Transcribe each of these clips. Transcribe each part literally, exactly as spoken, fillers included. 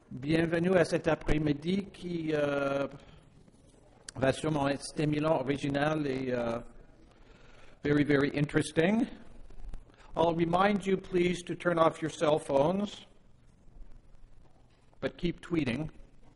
Bienvenue à cet après-midi qui euh, va sûrement être stimulant, original et uh, very, very interesting. I'll remind you, please, to turn off your cell phones, but keep tweeting.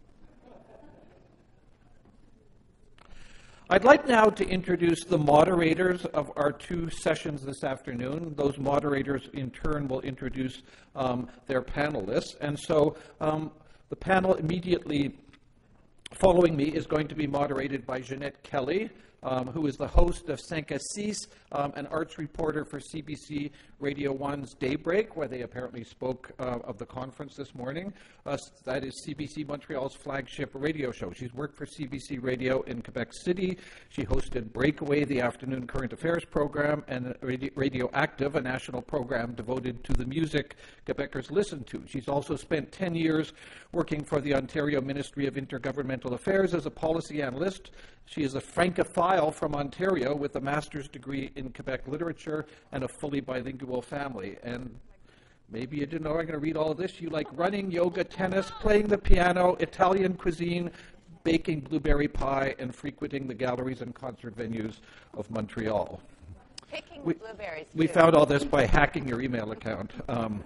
I'd like now to introduce the moderators of our two sessions this afternoon. Those moderators, in turn, will introduce um, their panelists. And so um, the panel immediately following me is going to be moderated by Jeanette Kelly, um, who is the host of cinq à six, um, an arts reporter for C B C Radio one's Daybreak, where they apparently spoke uh, of the conference this morning. Uh, that is C B C Montreal's flagship radio show. She's worked for C B C Radio in Quebec City. She hosted Breakaway, the afternoon current affairs program, and Radio, Radio Active, a national program devoted to the music Quebecers listen to. She's also spent ten years working for the Ontario Ministry of Intergovernmental Affairs as a policy analyst. She is a Francophile from Ontario with a master's degree in Quebec literature and a fully bilingual family. And maybe you didn't know I'm going to read all of this. You like running, yoga, tennis, playing the piano, Italian cuisine, baking blueberry pie, and frequenting the galleries and concert venues of Montreal. Picking we, blueberries, We too. found all this by hacking your email account. Um,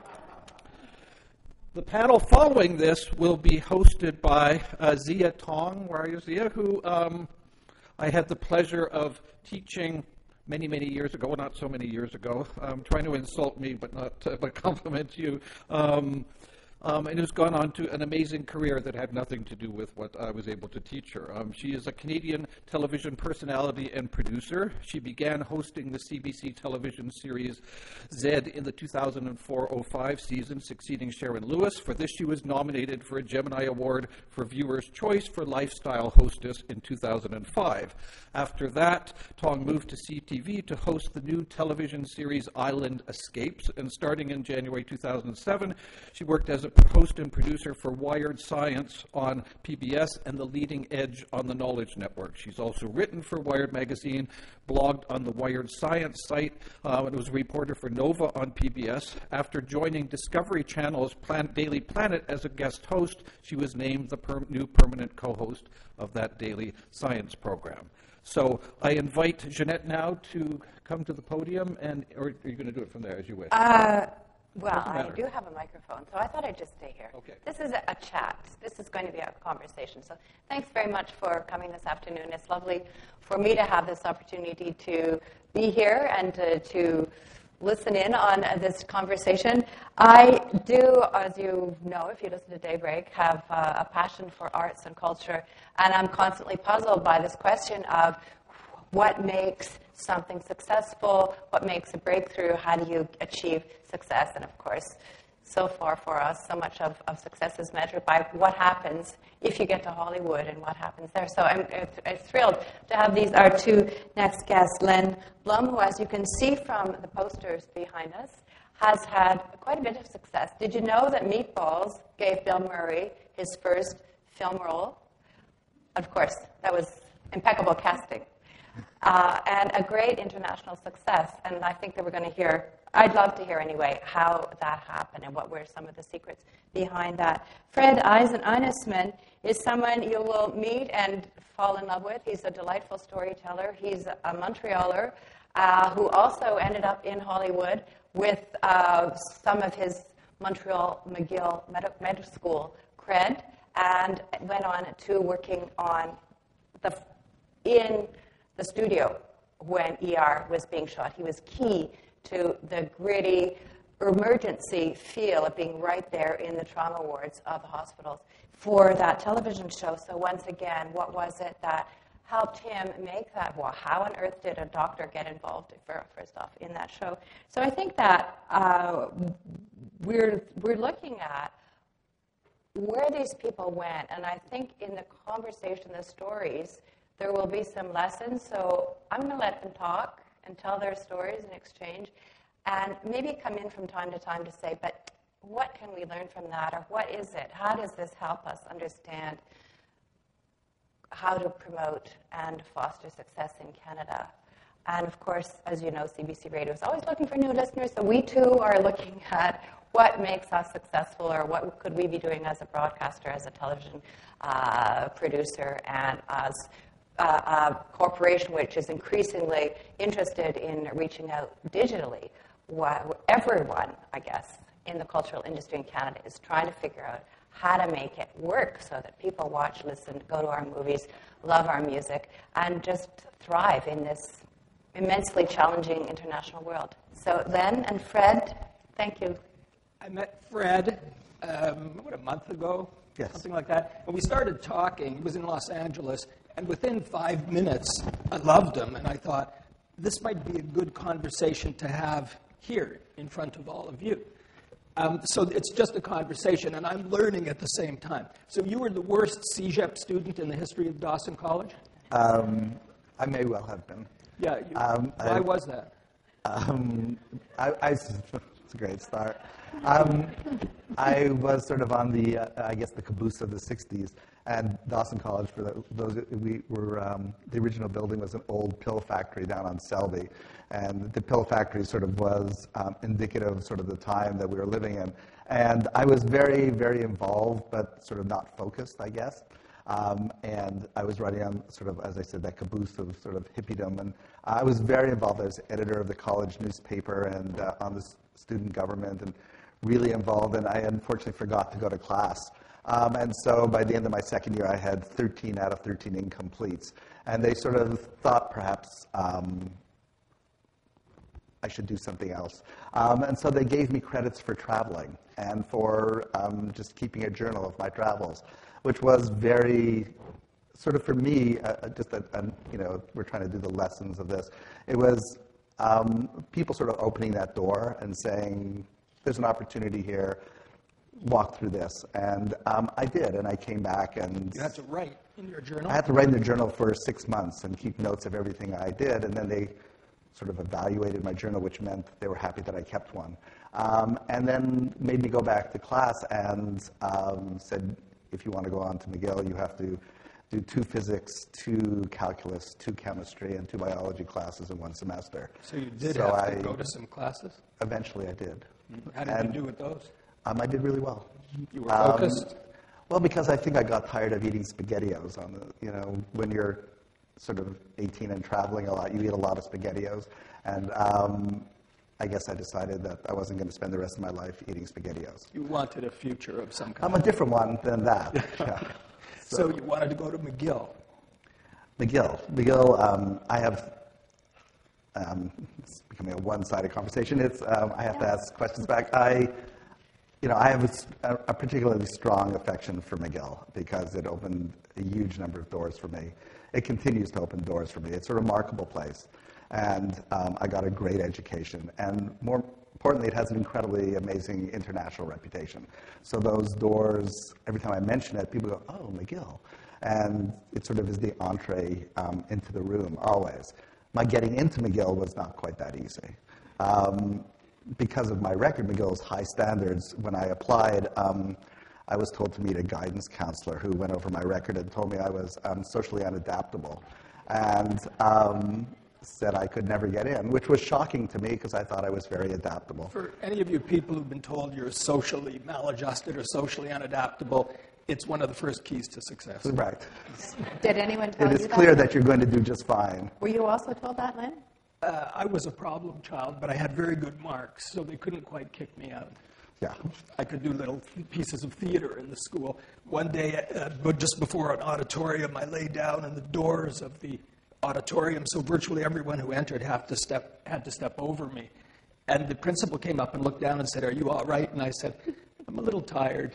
The panel following this will be hosted by uh, Zia Tong. Where are you, Zia? Who um, I had the pleasure of teaching many, many years ago. Well, not so many years ago. Um, trying to insult me, but not uh, but compliment you. Um, um, and who's gone on to an amazing career that had nothing to do with what I was able to teach her. Um, she is a Canadian television personality and producer. She began hosting the C B C television series Zed in the two thousand four oh five season, succeeding Sharon Lewis. For this, she was nominated for a Gemini Award for Viewer's Choice for Lifestyle Hostess in two thousand five. After that, Tong moved to C T V to host the new television series Island Escapes, and starting in January two thousand seven, she worked as a host and producer for Wired Science on P B S and The Leading Edge on the Knowledge Network. She's also written for Wired Magazine, blogged on the Wired Science site, uh, and was a reporter for Nova on P B S. After joining Discovery Channel's Plan- Daily Planet as a guest host, she was named the per- new permanent co-host of that daily science program. So I invite Jeanette now to come to the podium, and or are you going to do it from there as you wish? Uh, well, I matter. do have a microphone, so I thought I'd just stay here. Okay. This is a, a chat. This is going to be a conversation. So thanks very much for coming this afternoon. It's lovely for me to have this opportunity to be here and to, to listen in on uh, this conversation. I do, as you know, if you listen to Daybreak, have uh, a passion for arts and culture, and I'm constantly puzzled by this question of what makes something successful, what makes a breakthrough, how do you achieve success? And of course, so far for us, so much of, of success is measured by what happens if you get to Hollywood and what happens there. So I'm, I'm thrilled to have these, our two next guests, Len Blum, who, as you can see from the posters behind us, has had quite a bit of success. Did you know that Meatballs gave Bill Murray his first film role? Of course, that was impeccable casting. Uh, and a great international success. And I think that we're going to hear, I'd love to hear anyway, how that happened and what were some of the secrets behind that. Fred Eisen Einesman is someone you will meet and fall in love with. He's a delightful storyteller. He's a Montrealer uh, who also ended up in Hollywood with uh, some of his Montreal McGill Med, Med School cred, and went on to working on the in the studio when E R was being shot. He was key to the gritty emergency feel of being right there in the trauma wards of the hospitals for that television show. So once again, what was it that helped him make that? Well, how on earth did a doctor get involved, first off, in that show? So I think that uh, we're we're looking at where these people went, and I think in the conversation, the stories, there will be some lessons. So I'm going to let them talk and tell their stories and exchange, and maybe come in from time to time to say, but what can we learn from that, or what is it? How does this help us understand how to promote and foster success in Canada? And of course, as you know, C B C Radio is always looking for new listeners, so we too are looking at what makes us successful, or what could we be doing as a broadcaster, as a television uh, producer, and as uh, a corporation which is increasingly interested in reaching out digitally. What, everyone, I guess, in the cultural industry in Canada is trying to figure out how to make it work so that people watch, listen, go to our movies, love our music, and just thrive in this immensely challenging international world. So Len and Fred, thank you. I met Fred, um, what, a month ago? Yes. Something like that. When we started talking, he was in Los Angeles, and within five minutes, I loved him, and I thought, this might be a good conversation to have here in front of all of you. Um, so it's just a conversation, and I'm learning at the same time. So you were the worst C G E P student in the history of Dawson College? Um, I may well have been. Yeah. You, Um, why I- was that? Um, I, I, it's a great start. Um, I was sort of on the, uh, I guess, the caboose of the sixties, and Dawson College, for the, those, we were, um, the original building was an old pill factory down on Selby, and the pill factory sort of was um, indicative of sort of the time that we were living in. And I was very, very involved, but sort of not focused, I guess. Um, and I was running on sort of, as I said, that caboose of sort of hippiedom. And I was very involved as editor of the college newspaper and uh, on the s- student government, and really involved. And I unfortunately forgot to go to class. Um, and so by the end of my second year, I had thirteen out of thirteen incompletes. And they sort of thought perhaps um, I should do something else. Um, and so they gave me credits for traveling and for um, just keeping a journal of my travels, which was very, sort of for me, uh, just a, a, you know, we're trying to do the lessons of this. It was um, people sort of opening that door and saying, there's an opportunity here, walk through this. And um, I did, and I came back and... You had to write in your journal? I had to write in the journal for six months and keep notes of everything I did, and then they sort of evaluated my journal, which meant they were happy that I kept one. Um, and then made me go back to class and um, said, if you want to go on to McGill, you have to do two physics, two calculus, two chemistry, and two biology classes in one semester. So you did So have I, to go to some classes? Eventually I did. How did And, you do with those? Um, I did really well. You were Um, focused? Well, because I think I got tired of eating SpaghettiOs. On the, you know, when you're sort of eighteen and traveling a lot, you eat a lot of SpaghettiOs. And um, I guess I decided that I wasn't going to spend the rest of my life eating SpaghettiOs. You wanted a future of some kind. I'm a different one than that. Yeah. So you wanted to go to McGill. McGill. McGill, um, I have, um, it's becoming a one-sided conversation. It's, um, I have to ask questions back. I, you know, I have a, a particularly strong affection for McGill because it opened a huge number of doors for me. It continues to open doors for me. It's a remarkable place. And um, I got a great education. And more importantly, it has an incredibly amazing international reputation. So those doors, every time I mention it, people go, oh, McGill. And it sort of is the entree um, into the room, always. My getting into McGill was not quite that easy. Um, because of my record, McGill's high standards, when I applied, um, I was told to meet a guidance counselor who went over my record and told me I was um, socially unadaptable. And um, said I could never get in, which was shocking to me because I thought I was very adaptable. For any of you people who've been told you're socially maladjusted or socially unadaptable, it's one of the first keys to success. Right. Did anyone tell It you is that? clear that you're going to do just fine. Were you also told that, Len? Uh, I was a problem child, but I had very good marks, so they couldn't quite kick me out. Yeah. I could do little pieces of theater in the school. One day, uh, but just before an auditorium, I lay down in the doors of the auditorium, so virtually everyone who entered have to step, had to step over me. And the principal came up and looked down and said, are you all right? And I said, I'm a little tired.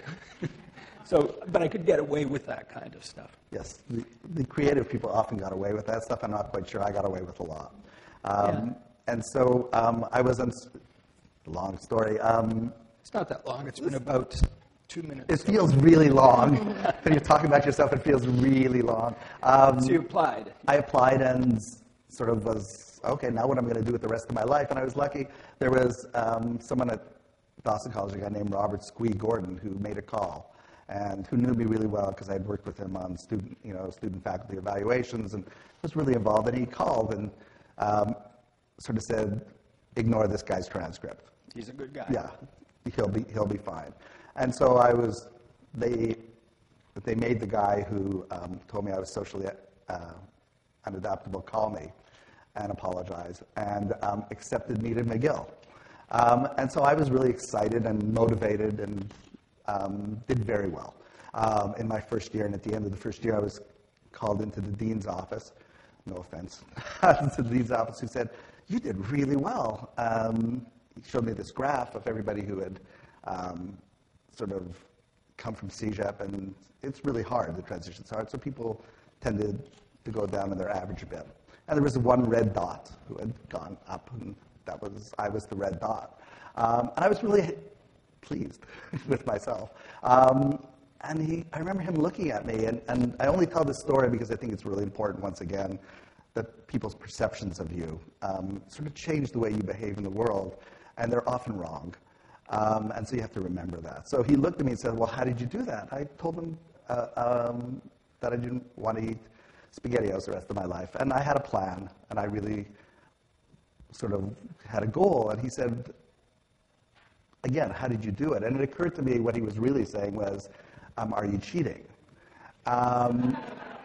So, but I could get away with that kind of stuff. Yes. The, the creative people often got away with that stuff. I'm not quite sure I got away with a lot. Um, Yeah. And so um, I was, in, long story, um, It's not that long. It's been about two minutes. it feels really long. When you're talking about yourself, it feels really long. Um, So you applied. I applied and sort of was, okay, now what am I going to do with the rest of my life? And I was lucky. There was um, someone at Dawson College, a guy named Robert Squee Gordon, who made a call and who knew me really well because I'd worked with him on student, you know, student faculty evaluations and was really involved. And he called and um, sort of said, ignore this guy's transcript. He's a good guy. Yeah. he'll be he'll be fine. And so I was they they made the guy who um, told me I was socially uh, unadaptable call me and apologize, and um, accepted me to McGill. Um, and so I was really excited and motivated and um, did very well um, in my first year. And at the end of the first year, I was called into the dean's office. No offense, to the dean's office, who said, "You did really well." Um, he showed me this graph of everybody who had um, sort of come from C J E P, and it's really hard. The transition's hard, so people tended to go down in their average a bit. And there was one red dot who had gone up, and that was I was the red dot. Um, and I was really pleased with myself. Um, and he, I remember him looking at me, and, and I only tell this story because I think it's really important, once again, that people's perceptions of you um, sort of change the way you behave in the world, and they're often wrong. Um, and so you have to remember that. So he looked at me and said, "Well, how did you do that?" I told him uh, um, that I didn't want to eat SpaghettiOs the rest of my life. And I had a plan, and I really sort of had a goal. And he said, again, "How did you do it?" And it occurred to me what he was really saying was, um, "Are you cheating?" Um,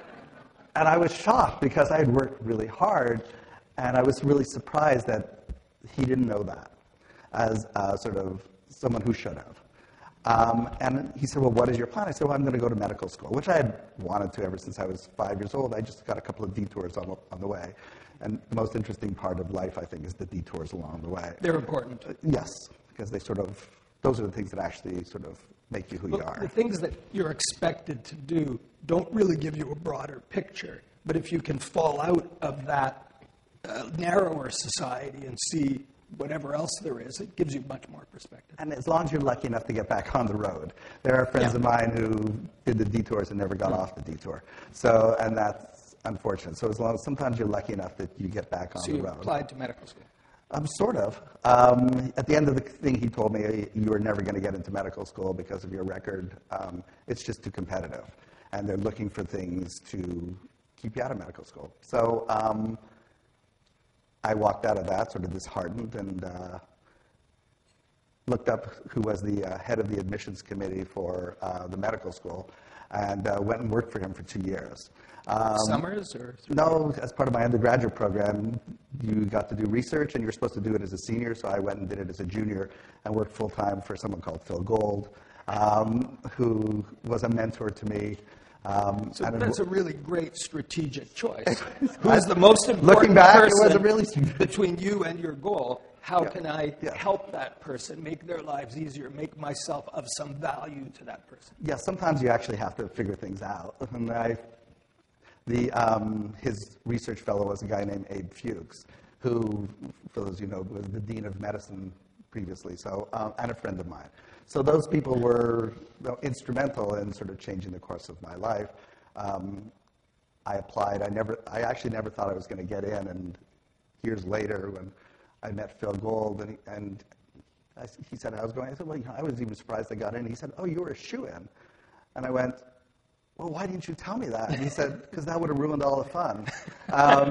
and I was shocked because I had worked really hard, and I was really surprised that he didn't know that as uh, sort of someone who should have. Um, and he said, "Well, what is your plan?" I said, "Well, I'm going to go to medical school," which I had wanted to ever since I was five years old. I just got a couple of detours on, on the way. And the most interesting part of life, I think, is the detours along the way. They're important. Uh, yes, because they sort of, those are the things that actually sort of make you who Well, you are. the things that you're expected to do don't really give you a broader picture. But if you can fall out of that uh, narrower society and see whatever else there is, it gives you much more perspective. And as long as you're lucky enough to get back on the road. There are friends Yeah. of mine who did the detours and never got off the detour. So, and that's unfortunate. So as long as sometimes you're lucky enough that you get back on So the you road. applied to medical school. Um, sort of. Um, at the end of the thing, he told me, "You are never going to get into medical school because of your record. Um, it's just too competitive. And they're looking for things to keep you out of medical school." So um, I walked out of that sort of disheartened and uh, looked up who was the uh, head of the admissions committee for uh, the medical school, and uh, went and worked for him for two years. Um, Summers or? No, as part of my undergraduate program, you got to do research, and you were supposed to do it as a senior, so I went and did it as a junior and worked full-time for someone called Phil Gold, um, who was a mentor to me. Um, So and that's a really great strategic choice. Who is the most important Looking back, it person was a really between you and your goal? How Yeah, can I yeah. help that person, make their lives easier, make myself of some value to that person? Yeah, sometimes you actually have to figure things out. And I, the, um, his research fellow was a guy named Abe Fuchs, who, for those of you know, was the dean of medicine previously, so um, and a friend of mine. So those people were you know, instrumental in sort of changing the course of my life. Um, I applied. I never. I actually never thought I was going to get in. And years later, when I met Phil Gold, and he, and I, he said I was going. I said, "Well, you know, I was even surprised I got in." He said, "Oh, you were a shoo-in," and I went, "Well, why didn't you tell me that?" And he said, "Because that would have ruined all the fun." Um,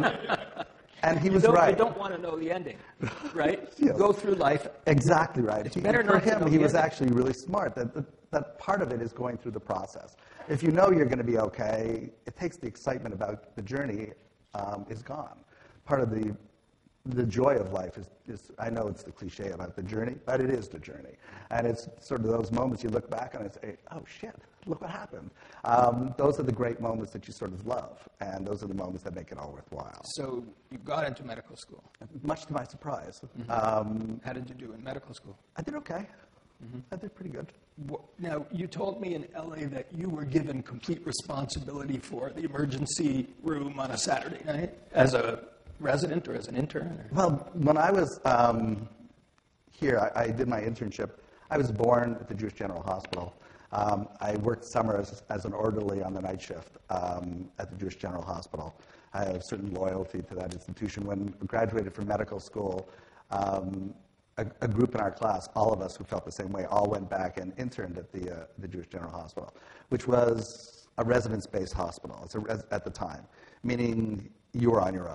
and he was you don't, right. You don't want to know the ending, right? Yeah. You go through life. Exactly right. It's He- better for not to him, know he the was ending. actually really smart. That, that that part of it is going through the process. If you know you're going to be okay, it takes the excitement about the journey um, is gone. Part of the the joy of life is, is, I know it's the cliche about the journey, but it is the journey. And it's sort of those moments you look back on and say, "Oh shit, look what happened." Um, those are the great moments that you sort of love, and those are the moments that make it all worthwhile. So you got into medical school. Much to my surprise, Mm-hmm. um, How did you do in medical school? I did okay. Mm-hmm. I did pretty good. Wh- Now, you told me in L A that you were given complete responsibility for the emergency room on a Saturday night as a resident or as an intern? Or? Well, when I was um, here, I, I did my internship. I was born at the Jewish General Hospital. Um, I worked summer as, as an orderly on the night shift um, at the Jewish General Hospital. I have a certain loyalty to that institution. When I graduated from medical school, um, a, a group in our class, all of us who felt the same way, all went back and interned at the, uh, the Jewish General Hospital, which was a residence-based hospital it's a res- at the time, meaning you were on your own.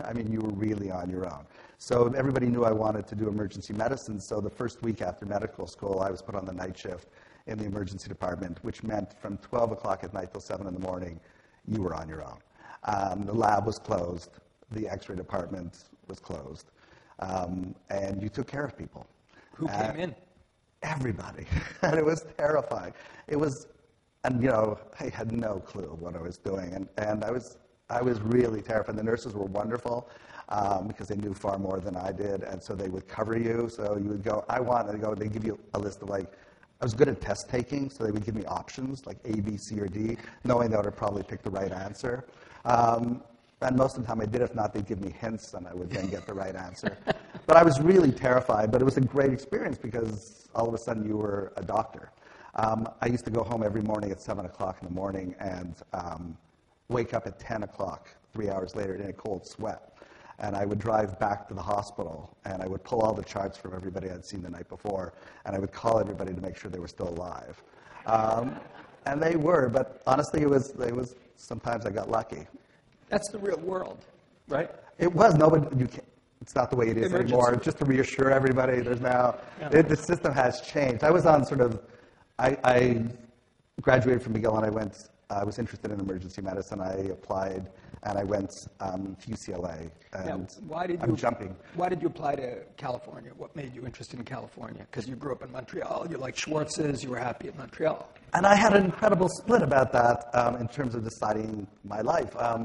I mean, you were really on your own. So everybody knew I wanted to do emergency medicine, so the first week after medical school, I was put on the night shift in the emergency department, which meant from twelve o'clock at night till seven in the morning, you were on your own. Um, the lab was closed. The x-ray department was closed. Um, and you took care of people. Who Uh, came in? Everybody. And it was terrifying. It was, and you know, I had no clue what I was doing. And, and I was I was really terrified. The nurses were wonderful um, because they knew far more than I did. And so they would cover you. So you would go, I want to go, they'd give you a list of like, I was good at test taking, so they would give me options like A, B, C, or D, knowing that I would probably pick the right answer. Um, and most of the time I did. If not, they'd give me hints, and I would then get the right answer. But I was really terrified, but it was a great experience because all of a sudden you were a doctor. Um, I used to go home every morning at seven o'clock in the morning and um, wake up at ten o'clock, three hours later, in a cold sweat. And I would drive back to the hospital, and I would pull all the charts from everybody I'd seen the night before, and I would call everybody to make sure they were still alive. Um, and they were, but honestly, it was, it was, sometimes I got lucky. That's the real world, right? It was, nobody, you can't, it's not the way it is Emergency. anymore. Just to reassure everybody, there's now, Yeah. it, the system has changed. I was on sort of, I, I graduated from McGill, and I went, I was interested in emergency medicine. I applied, and I went um, to U C L A. And Now, why did you, I'm jumping. Why did you apply to California? What made you interested in California? Because you grew up in Montreal. You liked Schwartz's. You were happy in Montreal. And I had an incredible split about that um, in terms of deciding my life. Um,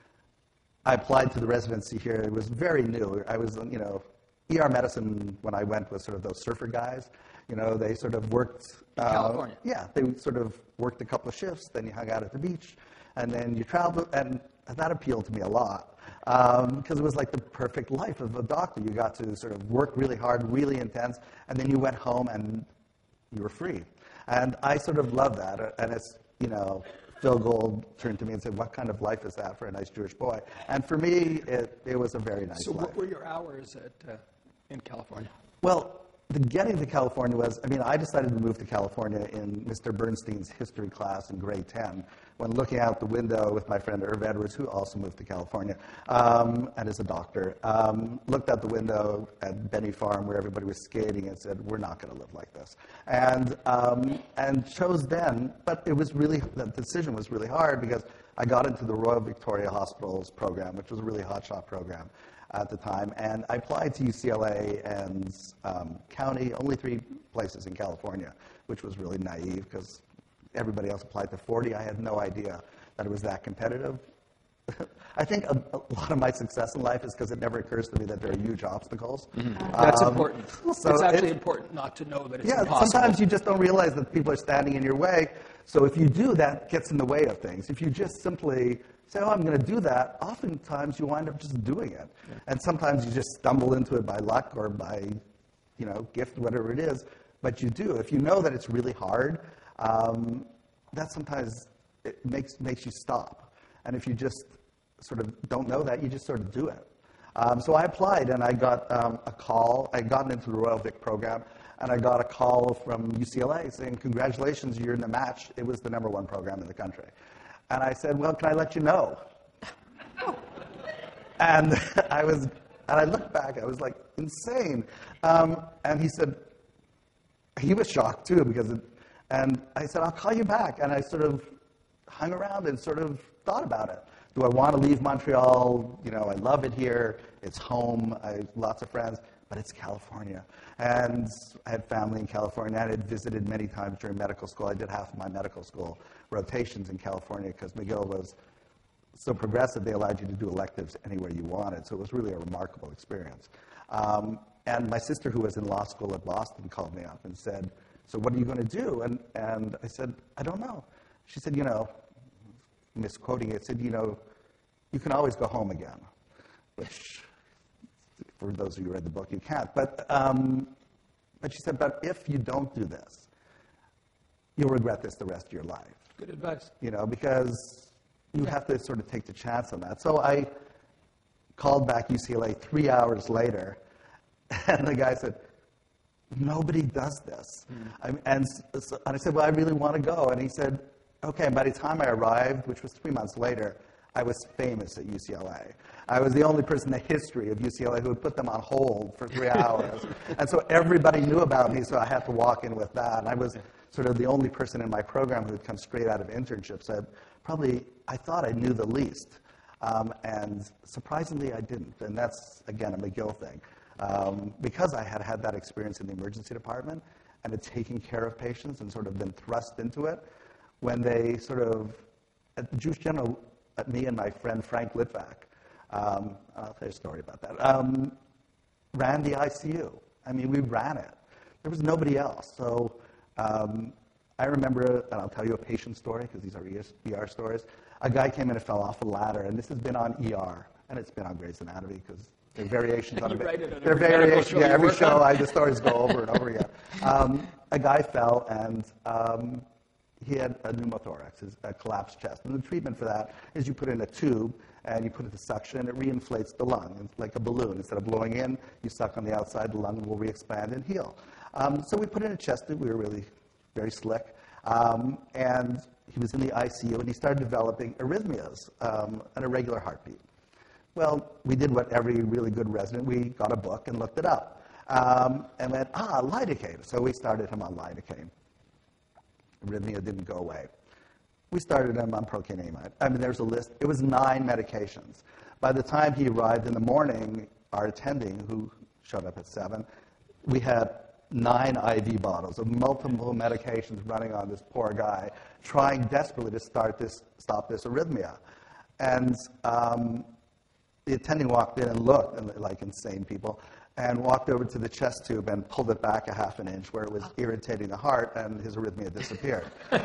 I applied to the residency here. It was very new. I was, you know, E R medicine when I went was sort of those surfer guys. You know, they sort of worked. In uh, California. Yeah, they sort of worked a couple of shifts, then you hung out at the beach, and then you traveled, and that appealed to me a lot because um, it was like the perfect life of a doctor. You got to sort of work really hard, really intense, and then you went home and you were free. And I sort of love that. And it's, you know, Phil Gold turned to me and said, what kind of life is that for a nice Jewish boy? And for me, it, it was a very nice So life. what were your hours at uh, in California? Well, the getting to California was, I mean, I decided to move to California in Mister Bernstein's history class in grade ten, when looking out the window with my friend Irv Edwards, who also moved to California um, and is a doctor, um, looked out the window at Benny Farm where everybody was skating and said, we're not going to live like this. And, um, and chose then, but it was really, the decision was really hard because I got into the Royal Victoria Hospitals program, which was a really hotshot program at the time, and I applied to U C L A and um, county, only three places in California, which was really naive because everybody else applied to forty. I had no idea that it was that competitive. I think a, a lot of my success in life is because it never occurs to me that there are huge obstacles. Mm-hmm. That's Um, important. so it's actually it- important not to know that it's Yeah, impossible. sometimes you just don't realize that people are standing in your way. So if you do, that gets in the way of things. If you just simply say, oh, I'm going to do that, oftentimes you wind up just doing it. Yeah. And sometimes you just stumble into it by luck or by, you know, gift, whatever it is. But you do. If you know that it's really hard, um, that sometimes it makes makes you stop. And if you just sort of don't know that, you just sort of do it. Um, so I applied, and I got um, a call. I had gotten into the Royal Vic program, and I got a call from U C L A saying, congratulations, you're in the match. It was the number one program in the country. And I said, well, can I let you know? and I was, and I looked back, I was like, insane. Um, and he said, he was shocked too, because, it, and I said, I'll call you back. And I sort of hung around and sort of thought about it. Do I want to leave Montreal? You know, I love it here. It's home. I have lots of friends, but it's California. And I had family in California. I had visited many times during medical school. I did half of my medical school rotations in California because McGill was so progressive, they allowed you to do electives anywhere you wanted. So it was really a remarkable experience. Um, and my sister, who was in law school at Boston, called me up and said, so what are you going to do? And, and I said, I don't know. She said, you know, misquoting it, said, you know, you can always go home again, which, for those of you who read the book, you can't. But, um, but she said, but if you don't do this, you'll regret this the rest of your life. Good advice. You know, because you have to sort of take the chance on that. So I called back U C L A three hours later, and the guy said, nobody does this. Mm. I, and, so, and I said, well, I really want to go. And he said, okay. And by the time I arrived, which was three months later, I was famous at U C L A. I was the only person in the history of U C L A who would put them on hold for three hours. And so everybody knew about me, so I had to walk in with that. And I was sort of the only person in my program who had come straight out of internships. I probably, I thought I knew the least. Um, and surprisingly, I didn't. And that's, again, a McGill thing. Um, because I had had that experience in the emergency department and had taken care of patients and sort of been thrust into it, when they sort of, at the Jewish General, at me and my friend Frank Litvak, um, I'll tell you a story about that, um, ran the I C U. I mean, we ran it. There was nobody else. So um, I remember, and I'll tell you a patient story, because these are E R stories. A guy came in and fell off a ladder, and this has been on E R, and it's been on Grey's Anatomy, because there are variations on it. There are variations, yeah, every show, I, the stories go over and over again. Um, a guy fell, and um, he had a pneumothorax, a collapsed chest. And the treatment for that is you put in a tube, and you put it to suction, and it reinflates the lung. It's like a balloon. Instead of blowing in, you suck on the outside, the lung will re-expand and heal. Um, so we put in a chest tube. We were really very slick. Um, and he was in the I C U, and he started developing arrhythmias, um, an irregular heartbeat. Well, we did what every really good resident, we got a book and looked it up. Um, and went, ah, lidocaine. So we started him on lidocaine. Arrhythmia didn't go away. We started him on procainamide. I mean, there's a list. It was nine medications. By the time he arrived in the morning, our attending, who showed up at seven, we had nine I V bottles of multiple medications running on this poor guy, trying desperately to start this, stop this arrhythmia. And um, the attending walked in and looked, and like insane people, and walked over to the chest tube and pulled it back a half an inch where it was irritating the heart, and his arrhythmia disappeared.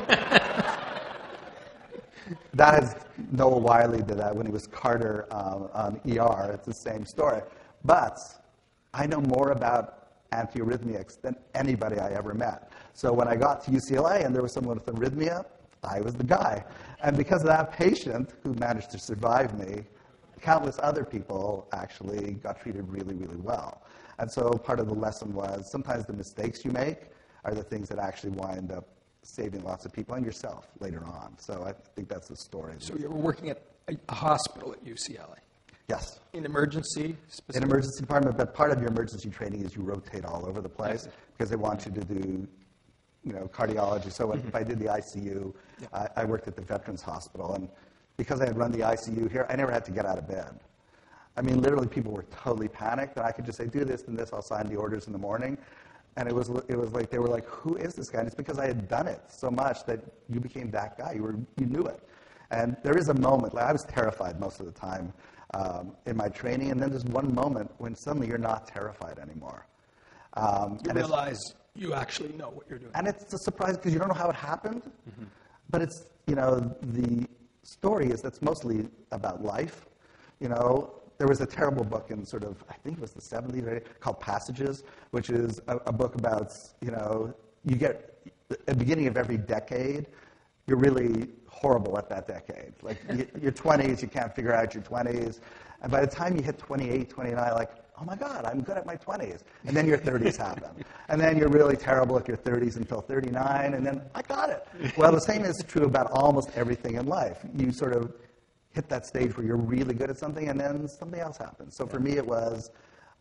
That is, Noah Wiley did that when he was Carter um, on E R. It's the same story. But I know more about antiarrhythmics than anybody I ever met. So when I got to U C L A and there was someone with arrhythmia, I was the guy. And because of that patient who managed to survive me, countless other people actually got treated really, really well. And so part of the lesson was sometimes the mistakes you make are the things that actually wind up saving lots of people and yourself later on. So I think that's the story. So you were working at a, a hospital at U C L A? Yes. In emergency? In emergency department, but part of your emergency training is you rotate all over the place because they want you to do, you know, cardiology. So mm-hmm. if I did the I C U, yeah. I, I worked at the Veterans Hospital, and because I had run the I C U here, I never had to get out of bed. I mean, literally, people were totally panicked, and I could just say, do this and this, I'll sign the orders in the morning. And it was it was like, they were like, who is this guy? And it's because I had done it so much that you became that guy. You were you knew it. And there is a moment, like I was terrified most of the time um, in my training, and then there's one moment when suddenly you're not terrified anymore. Um, you realize you actually know what you're doing. And it's a surprise because you don't know how it happened, mm-hmm. but it's, you know, the story is that's mostly about life. You know, there was a terrible book in sort of, I think it was the seventies, right, called Passages, which is a, a book about, you know, you get, at the beginning of every decade, you're really horrible at that decade. Like, you, your twenties, you can't figure out your twenties. And by the time you hit twenty-eight, twenty-nine, like, oh my God, I'm good at my twenties. And then your thirties happen. And then you're really terrible at your thirties until thirty-nine, and then I got it. Well, the same is true about almost everything in life. You sort of hit that stage where you're really good at something, and then something else happens. So for me, it was,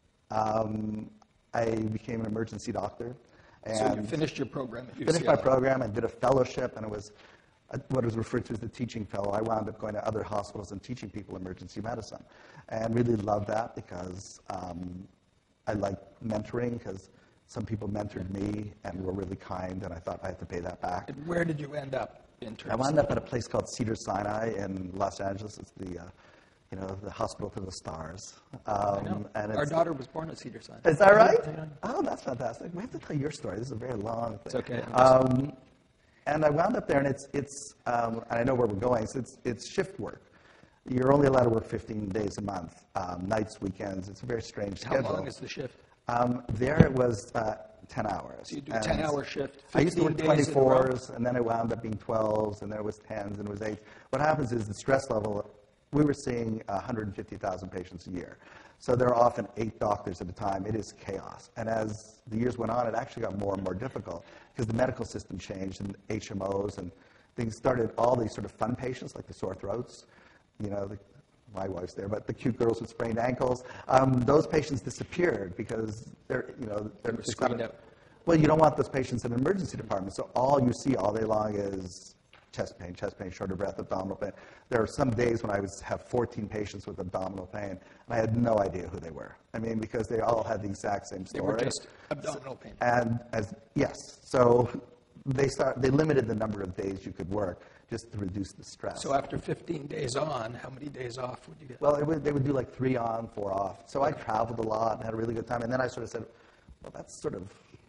um, I became an emergency doctor. And so you finished your program at U C L A. Finished my program and did a fellowship, and it was what is referred to as the teaching fellow. I wound up going to other hospitals and teaching people emergency medicine, and really loved that because um, I liked mentoring, because some people mentored me and were really kind, and I thought I had to pay that back. And where did you end up in terms I wound up at a place called Cedars-Sinai in Los Angeles. It's the, uh, you know, the hospital to the stars. Um, I know. And our daughter was born at Cedars-Sinai. Is that right? Oh, that's fantastic. We have to tell your story. This is a very long thing. It's okay. Um, and I wound up there, and it's, it's um, and I know where we're going, so it's, it's shift work. You're only allowed to work fifteen days a month, um, nights, weekends. It's a very strange How schedule. How long is the shift? Um, there it was uh, ten hours. So you do a ten-hour shift, I used to work fifteen days in a row? twenty-fours, and then it wound up being twelves, and then it was tens, and it was eights. What happens is the stress level, we were seeing one hundred fifty thousand patients a year. So there are often eight doctors at a time. It is chaos. And as the years went on, it actually got more and more difficult because the medical system changed, and H M Os and things started, all these sort of fun patients, like the sore throats, you know, the, my wife's there, but the cute girls with sprained ankles, um, those patients disappeared because they're, you know, they're They were screened out. Well, you don't want those patients in an emergency department, so all you see all day long is chest pain, chest pain, short of breath, abdominal pain. There are some days when I would have fourteen patients with abdominal pain, and I had no idea who they were. I mean, because they all had the exact same They story. were just abdominal pain. And as yes, so they start they limited the number of days you could work just to reduce the stress. So after fifteen days on, how many days off would you get? Well, it would, they would do like three on, four off. So I traveled a lot and had a really good time. And then I sort of said, well, that's sort of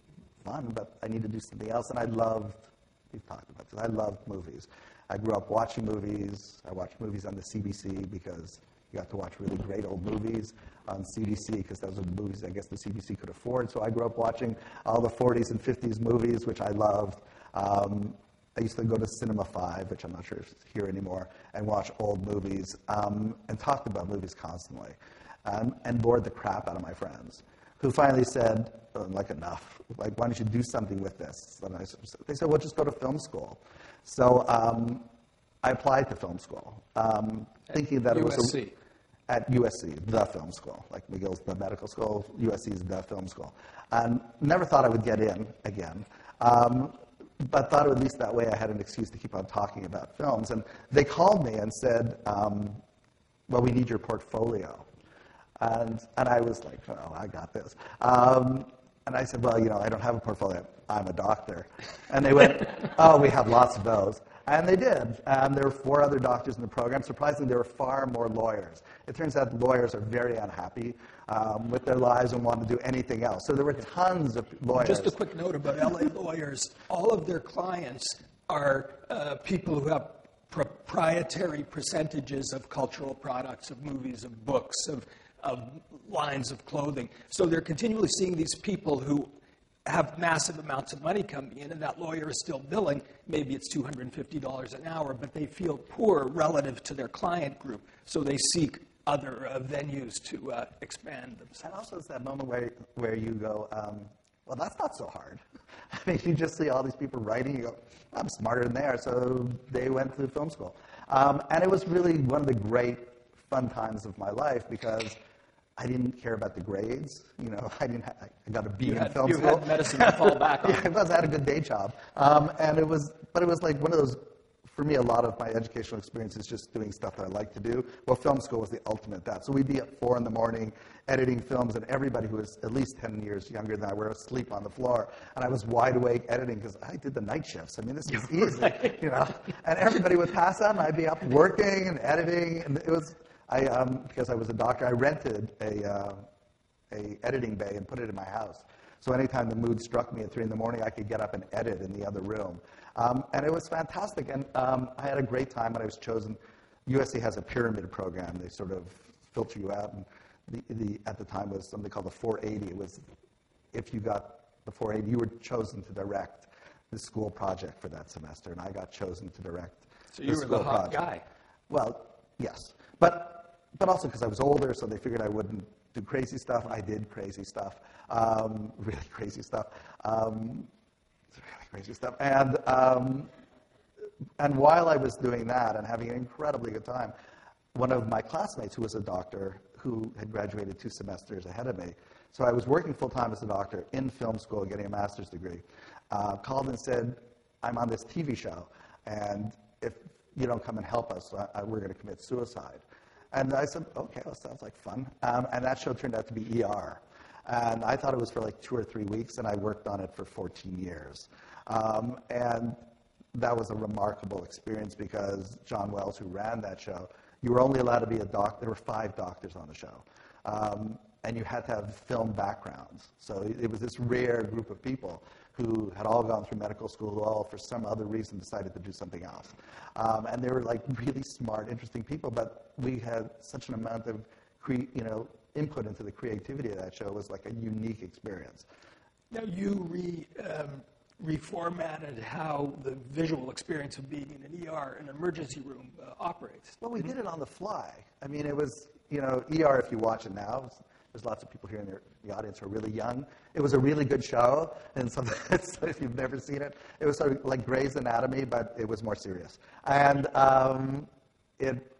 fun, but I need to do something else. And I loved, we've talked about this, I loved movies. I grew up watching movies. I watched movies on the C B C because you got to watch really great old movies on C B C because those are the movies I guess the C B C could afford. So I grew up watching all the forties and fifties movies, which I loved. Um, I used to go to Cinema five, which I'm not sure if it's here anymore, and watch old movies um, and talked about movies constantly um, and bored the crap out of my friends, who finally said, oh, like, enough. Like, why don't you do something with this? And I, they said, well, just go to film school. So um, I applied to film school, um, thinking that it was U S C. a, at U S C, the film school. Like McGill's the medical school, U S C is the film school. And never thought I would get in again. Um, but thought at least that way I had an excuse to keep on talking about films. And they called me and said, um, well, we need your portfolio. And, and I was like, oh, I got this. Um, and I said, well, you know, I don't have a portfolio. I'm a doctor. And they went, oh, we have lots of those. And they did. And there were four other doctors in the program. Surprisingly, there were far more lawyers. It turns out lawyers are very unhappy um, with their lives and want to do anything else. So there were tons of lawyers. Just a quick note about L A lawyers. All of their clients are uh, people who have proprietary percentages of cultural products, of movies, of books, of, of lines of clothing. So they're continually seeing these people who have massive amounts of money coming in, and that lawyer is still billing. Maybe it's two hundred fifty dollars an hour, but they feel poor relative to their client group, so they seek other uh, venues to uh, expand themselves. And also it's that moment where, where you go, um, well, that's not so hard. I mean, you just see all these people writing, you go, I'm smarter than they are, so they went to film school. Um, and it was really one of the great fun times of my life because I didn't care about the grades. You know, I didn't. Ha- I got a B You in had, film you school. had medicine to fall back on. Yeah, I was. I had a good day job, um, and it was. But it was like one of those. For me, a lot of my educational experience is just doing stuff that I like to do. Well, film school was the ultimate at that. So we'd be at four in the morning editing films, and everybody who was at least ten years younger than I were asleep on the floor, and I was wide awake editing because I did the night shifts. I mean, this is easy, you know. And everybody would pass out, and I'd be up working and editing, and it was. I um, because I was a doctor, I rented a. Uh, a editing bay and put it in my house. So anytime the mood struck me at three in the morning, I could get up and edit in the other room. Um, and it was fantastic. And um, I had a great time when I was chosen. U S C has a pyramid program. They sort of filter you out. And the, the, at the time was something called the four eighty. It was if you got the four eighty, you were chosen to direct the school project for that semester. And I got chosen to direct So you the were school the hot project. guy. Well, yes. But, but also because I was older, so they figured I wouldn't do crazy stuff. I did crazy stuff, um, really crazy stuff, um, really crazy stuff. And um, and while I was doing that and having an incredibly good time, one of my classmates who was a doctor who had graduated two semesters ahead of me, so I was working full time as a doctor in film school, getting a master's degree, uh, called and said, "I'm on this T V show, and if you don't come and help us, I, we're going to commit suicide." And I said, okay, that sounds like fun. Um, and that show turned out to be E R. And I thought it was for like two or three weeks, and I worked on it for fourteen years. Um, and that was a remarkable experience because John Wells, who ran that show, you were only allowed to be a doctor. There were five doctors on the show. Um, and you had to have film backgrounds. So it was this rare group of people who had all gone through medical school, who all, for some other reason, decided to do something else. Um, and they were like really smart, interesting people, but we had such an amount of cre- you know, input into the creativity of that show. It was like a unique experience. Now, you re, um, reformatted how the visual experience of being in an E R, an emergency room, uh, operates. Well, we did it on the fly. I mean, it was, you know, E R, if you watch it now, there's lots of people here in the, the audience who are really young. It was a really good show, and so if you've never seen it, it was sort of like Grey's Anatomy, but it was more serious. And um, it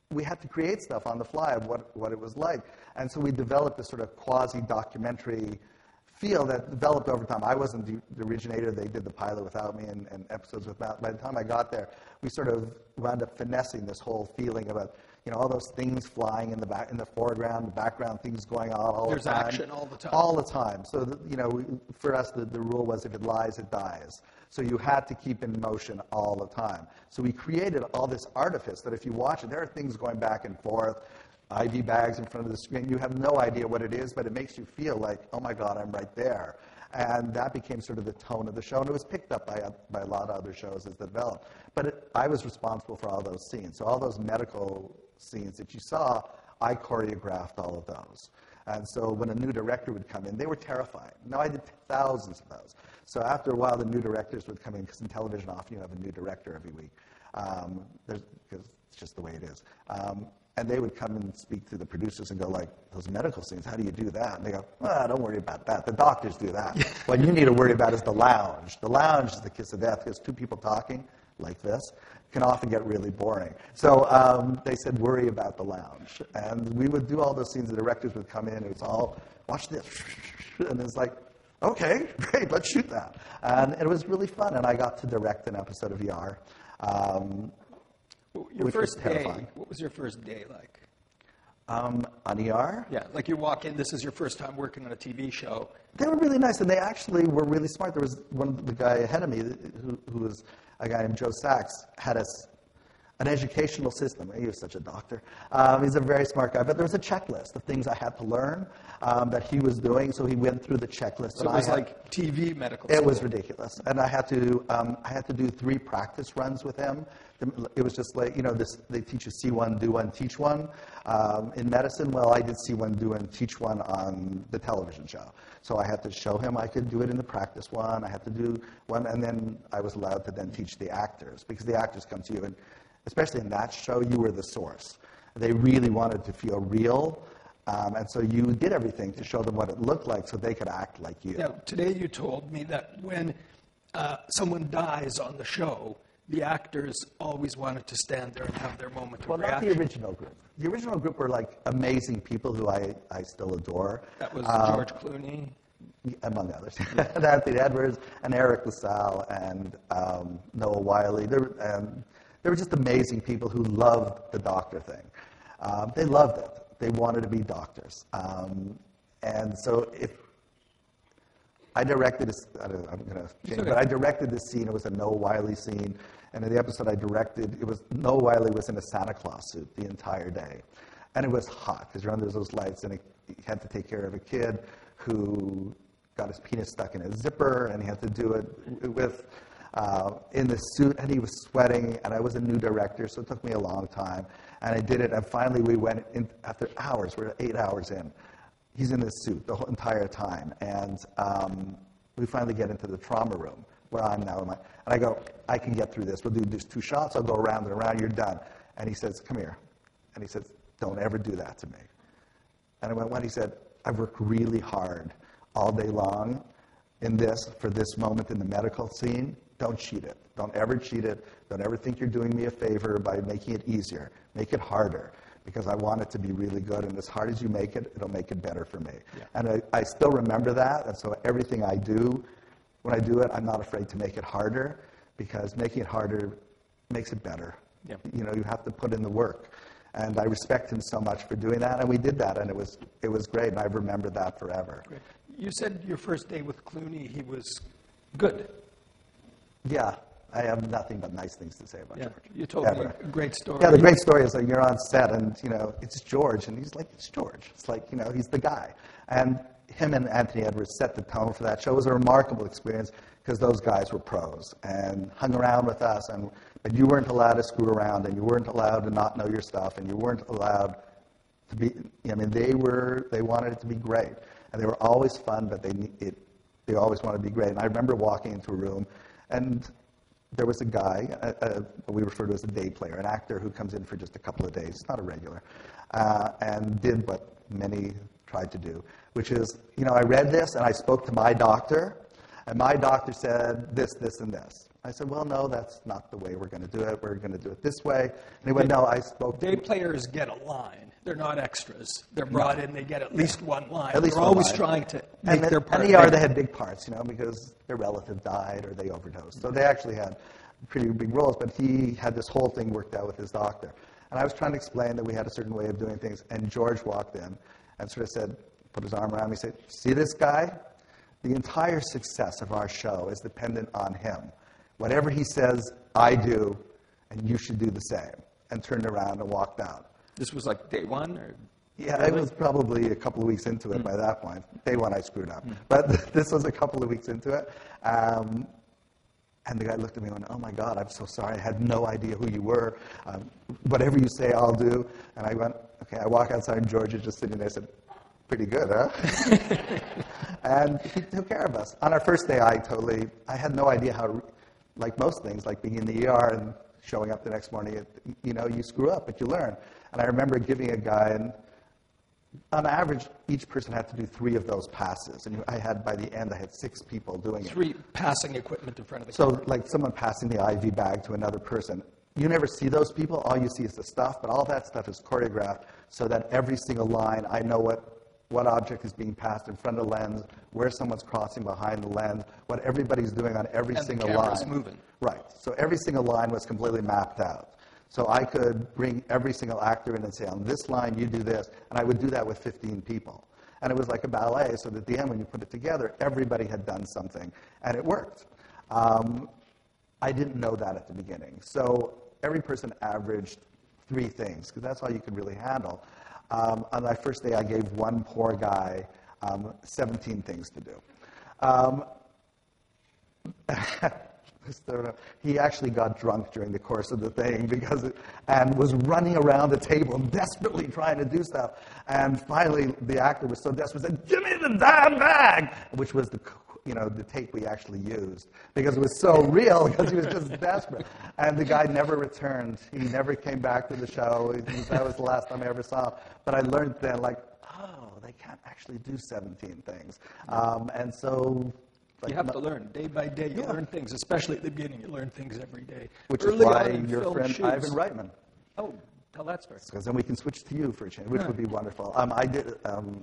we had to create stuff on the fly of what, what it was like. And so we developed this sort of quasi-documentary feel that developed over time. I wasn't the, the originator. They did the pilot without me and, and episodes without. By the time I got there, we sort of wound up finessing this whole feeling about, you know, all those things flying in the back, in the foreground, the background, things going on all There's the time. action all the time. All the time. So, the, you know, we, for us, the, the rule was if it lies, it dies. So you had to keep in motion all the time. So we created all this artifice that if you watch it, there are things going back and forth, I V bags in front of the screen. You have no idea what it is, but it makes you feel like, oh my God, I'm right there. And that became sort of the tone of the show, and it was picked up by, by a lot of other shows as they developed. But it, I was responsible for all those scenes. So all those medical scenes that you saw, I choreographed all of those. And so when a new director would come in, they were terrifying. Now, I did thousands of those. So after a while, the new directors would come in, because in television, often you have a new director every week, um, because it's just the way it is. Um, and they would come and speak to the producers and go, like, those medical scenes, how do you do that? And they go, ah, don't worry about that. The doctors do that. What you need to worry about is the lounge. The lounge is the kiss of death, because two people talking like this can often get really boring. So um, they said, worry about the lounge. And we would do all those scenes. The directors would come in. It was all, watch this. And it's like, okay, great, let's shoot that. And it was really fun. And I got to direct an episode of E R. Um, Your which first was day, terrifying. what was your first day like? Um, on E R? Yeah, like you walk in, this is your first time working on a T V show. They were really nice, and they actually were really smart. There was one, the guy ahead of me, who, who was a guy named Joe Sachs, had a, an educational system. He was such a doctor. Um, he's a very smart guy, but there was a checklist of things I had to learn um, that he was doing, so he went through the checklist. So and it was I had, like T V medical It school. was ridiculous, and I had to um, I had to do three practice runs with him. It was just like, you know, this, they teach you see one, do one, teach one. Um, in medicine, well, I did see one, do one, teach one on the television show. So I had to show him I could do it in the practice one. I had to do one, and then I was allowed to then teach the actors, because the actors come to you, and especially in that show, you were the source. They really wanted to feel real, um, and so you did everything to show them what it looked like so they could act like you. Now, today you told me that when uh, someone dies on the show, the actors always wanted to stand there and have their moment of Well, not reaction. the original group. The original group were like amazing people who I, I still adore. That was Um, George Clooney. among others, and Anthony Edwards and Eric LaSalle and um, Noah Wiley. They were, um, they were just amazing people who loved the doctor thing. Um, they loved it. They wanted to be doctors. Um, and so if I directed, this, I don't know, I'm going to change, okay. but I directed this scene. It was a Noah Wiley scene. And in the episode I directed, it was Noah Wiley was in a Santa Claus suit the entire day. And it was hot because you're under those lights, and he had to take care of a kid who got his penis stuck in a zipper, and he had to do it with uh, in the suit, and he was sweating, and I was a new director, so it took me a long time. And I did it, and finally we went in after hours. We're eight hours in. He's in this suit the whole entire time, and um, we finally get into the trauma room where I'm now. And I go, I can get through this. We'll do just two shots. I'll go around and around. You're done. And he says, come here. And he says, don't ever do that to me. And I went, what? He said, I've worked really hard all day long in this, for this moment in the medical scene. Don't cheat it. Don't ever cheat it. Don't ever think you're doing me a favor by making it easier. Make it harder, because I want it to be really good. And as hard as you make it, it'll make it better for me. Yeah. And I, I still remember that. And so everything I do, when I do it, I'm not afraid to make it harder, because making it harder makes it better. Yeah. You know, you have to put in the work. And I respect him so much for doing that, and we did that, and it was it was great, and I've remembered that forever. Great. You said your first day with Clooney, he was good. Yeah, I have nothing but nice things to say about Yeah. George. You told Ever. me a great story. Yeah, the great story is that you're on set, and you know it's George, and he's like, it's George. It's like, you know, he's the guy. And him and Anthony Edwards set the tone for that show. It was a remarkable experience, because those guys were pros and hung around with us, and but you weren't allowed to screw around, and you weren't allowed to not know your stuff, and you weren't allowed to be. I mean, they were they wanted it to be great, and they were always fun, but they it they always wanted to be great. And I remember walking into a room, and there was a guy, a, a, what we refer to as a day player, an actor who comes in for just a couple of days, not a regular, uh, and did what many tried to do, which is, you know, I read this and I spoke to my doctor, and my doctor said this, this, and this. I said, well, no, that's not the way we're going to do it. We're going to do it this way. And he went, no, I spoke. Day players get a line. They're not extras. They're brought in. They get at least one line. At least they're one always line. trying to And make then- their part. And E R, bigger. they had big parts, you know, because their relative died or they overdosed. So they actually had pretty big roles, but he had this whole thing worked out with his doctor. And I was trying to explain that we had a certain way of doing things, and George walked in and sort of said, put his arm around me, said, see this guy? The entire success of our show is dependent on him. Whatever he says, I do, and you should do the same. And turned around and walked out. This was like day one? Or Yeah, it was probably a couple of weeks into it mm. by that point. Day one, I screwed up. Mm. But this was a couple of weeks into it. Um, and the guy looked at me and went, oh, my God, I'm so sorry. I had no idea who you were. Um, whatever you say, I'll do. And I went, okay. I walk outside, and George is just sitting there. I said, pretty good, huh? And he took care of us. On our first day, I totally, I had no idea how, like most things, like being in the E R and showing up the next morning, it, you know, you screw up, but you learn. And I remember giving a guy, and on average, each person had to do three of those passes. And I had, by the end, I had six people doing it. Three passing equipment in front of the So, camera. like someone passing the I V bag to another person. You never see those people. All you see is the stuff, but all that stuff is choreographed so that every single line, I know what what object is being passed in front of the lens, where someone's crossing behind the lens, what everybody's doing on every and single the camera's line. moving. Right. So every single line was completely mapped out. So I could bring every single actor in and say, on this line, you do this. And I would do that with fifteen people. And it was like a ballet, so that at the end, when you put it together, everybody had done something. And it worked. Um, I didn't know that at the beginning. So every person averaged three things, because that's all you could really handle. Um, on my first day, I gave one poor guy um, seventeen things to do. Um, he actually got drunk during the course of the thing because it, and was running around the table desperately trying to do stuff. And finally, the actor was so desperate, said, "Give me the damn bag," which was the you know the tape we actually used because it was so real because he was just desperate. And the guy never returned. He never came back to the show. That was the last time I ever saw him. But I learned then, like, oh, they can't actually do seventeen things. Um, and so... Like, you have to learn. Day by day, you yeah. learn things, especially at the beginning. You learn things every day. Which Early is why on in your film friend shoots- Ivan Reitman. Oh, tell that story. Because then we can switch to you for a change, which Yeah. would be wonderful. Um, I did um,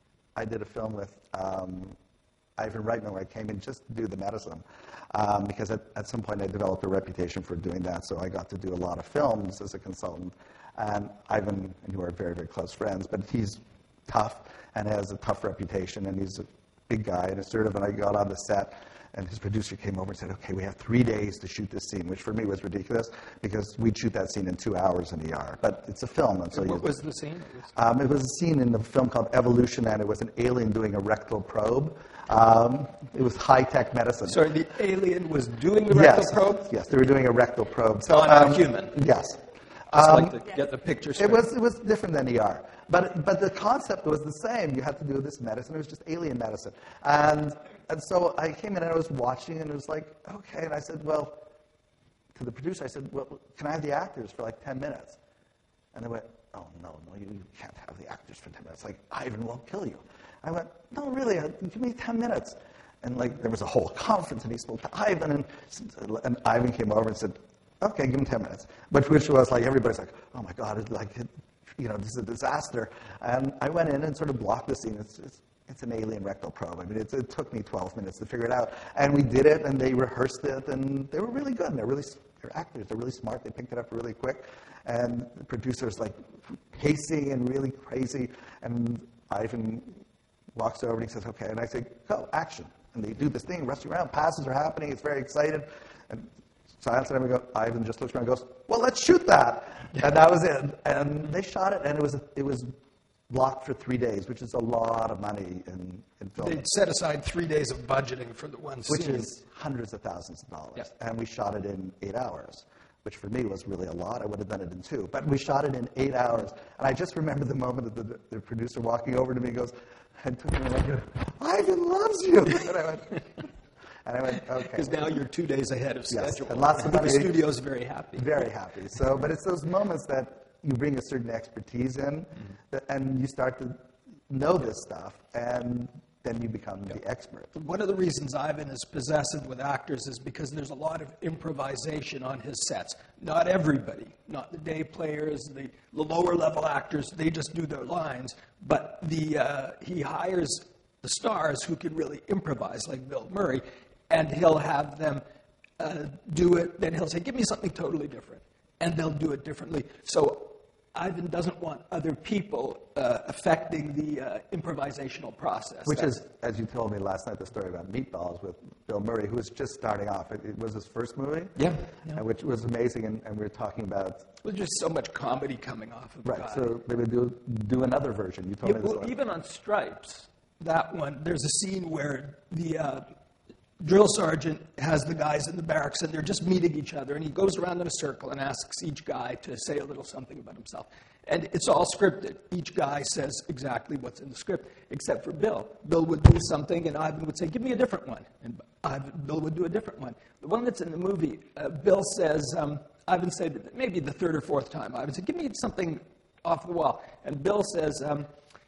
I did a film with um, Ivan Reitman where I came in just to do the medicine. Um, because at, at some point I developed a reputation for doing that, so I got to do a lot of films as a consultant. And Ivan and you are very, very close friends, but he's tough and has a tough reputation, and he's a big guy and assertive. And I got on the set, and his producer came over and said, okay, we have three days to shoot this scene, which for me was ridiculous because we'd shoot that scene in two hours in E R. But it's a film, and so What you... was the scene? It was- Um, it was a scene in the film called Evolution, and it was an alien doing a rectal probe. Um, it was high-tech medicine. Sorry, the alien was doing the rectal yes, probe? yes, they were doing a rectal probe. So, On a um, human? Yes. Just Um, like to get the picture straight. It was it was different than E R, but but the concept was the same. You had to do this medicine. It was just alien medicine, and and so I came in and I was watching, and it was like, okay. And I said, well, to the producer, I said, well, can I have the actors for like ten minutes? And they went, oh no, no, you, you can't have the actors for ten minutes. Like Ivan will kill you. I went, no, really, uh, give me ten minutes. And like there was a whole conference, and he spoke to Ivan, and and Ivan came over and said, okay, give him ten minutes. But which was like, everybody's like, oh my God, it's like, it, you know, this is a disaster. And I went in and sort of blocked the scene. It's, it's, it's an alien rectal probe. I mean, it, it took me twelve minutes to figure it out. And we did it, and they rehearsed it, and they were really good. And they're really, they're actors. They're really smart. They picked it up really quick. And the producer's like pacing and really crazy. And Ivan walks over and he says, okay. And I say, go, action. And they do this thing, rushing around, passes are happening. It's very excited. And silence, and we go, Ivan just looks around and goes, well, let's shoot that. And that was it. And they shot it, and it was it was blocked for three days, which is a lot of money in, in film. They set aside three days of budgeting for the one Which scene. is hundreds of thousands of dollars. Yep. And we shot it in eight hours, which for me was really a lot. I would have done it in two. But we shot it in eight hours. And I just remember the moment that the, the producer walking over to me goes, and took me like, Ivan loves you. And I went... And I went, okay. Because now you're two days ahead of Yes, schedule. and lots of the money. studio's very happy. Very happy. So, but it's those moments that you bring a certain expertise in, that, and you start to know this stuff, and then you become the expert. One of the reasons Ivan is possessive with actors is because there's a lot of improvisation on his sets. Not everybody, not the day players, the, the lower level actors, they just do their lines, but the uh, he hires the stars who can really improvise, like Bill Murray, and he'll have them uh, do it, then he'll say, give me something totally different, and they'll do it differently. So Ivan doesn't want other people uh, affecting the uh, improvisational process. Which That's, is, as you told me last night, the story about Meatballs with Bill Murray, who was just starting off. It, it was his first movie. Yeah, yeah. And which was amazing, and, and we were talking about... There's just so much comedy coming off of Right, God. so they would do, do another version. You told Yeah, me this well, one. even on Stripes, that one, there's a scene where the uh, drill sergeant has the guys in the barracks, and they're just meeting each other, and he goes around in a circle and asks each guy to say a little something about himself. And it's all scripted. Each guy says exactly what's in the script, except for Bill. Bill would do something, and Ivan would say, give me a different one. And Ivan, Bill would do a different one. The one that's in the movie, uh, Bill says, um, Ivan said, maybe the third or fourth time, Ivan said, give me something off the wall. And Bill says, um,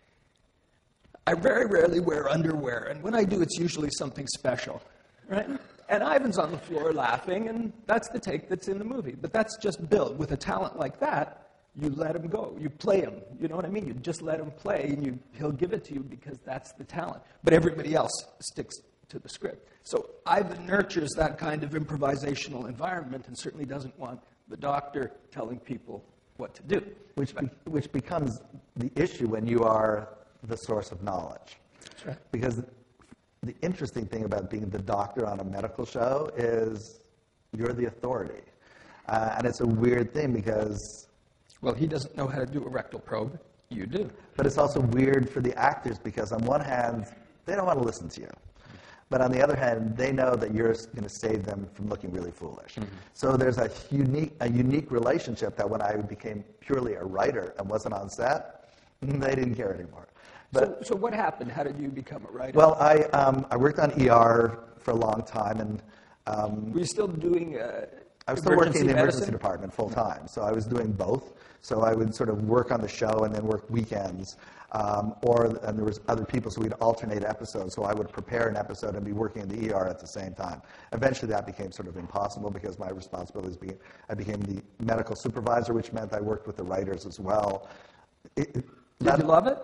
I very rarely wear underwear, and when I do, it's usually something special, right? And Ivan's on the floor laughing, and that's the take that's in the movie. But that's just Bill. With a talent like that, you let him go. You play him. You know what I mean? You just let him play, and you, he'll give it to you because that's the talent. But everybody else sticks to the script. So Ivan nurtures that kind of improvisational environment and certainly doesn't want the doctor telling people what to do. Which, be, which becomes the issue when you are the source of knowledge. That's right. Because the interesting thing about being the doctor on a medical show is you're the authority. Uh, and it's a weird thing because... Well, he doesn't know how to do a rectal probe. You do. But it's also weird for the actors because on one hand, they don't want to listen to you. But on the other hand, they know that you're going to save them from looking really foolish. Mm-hmm. So there's a unique, a unique relationship that when I became purely a writer and wasn't on set, they didn't care anymore. But, so, so what happened? How did you become a writer? Well, I, um, I worked on E R for a long time. and um, Were you still doing uh, I was still working in the emergency medicine? department full time, so I was doing both. So I would sort of work on the show and then work weekends, um, or and there was other people, so we'd alternate episodes. So I would prepare an episode and be working in the E R at the same time. Eventually, that became sort of impossible because my responsibilities became. I became the medical supervisor, which meant I worked with the writers as well. It, it, Did that, you love it?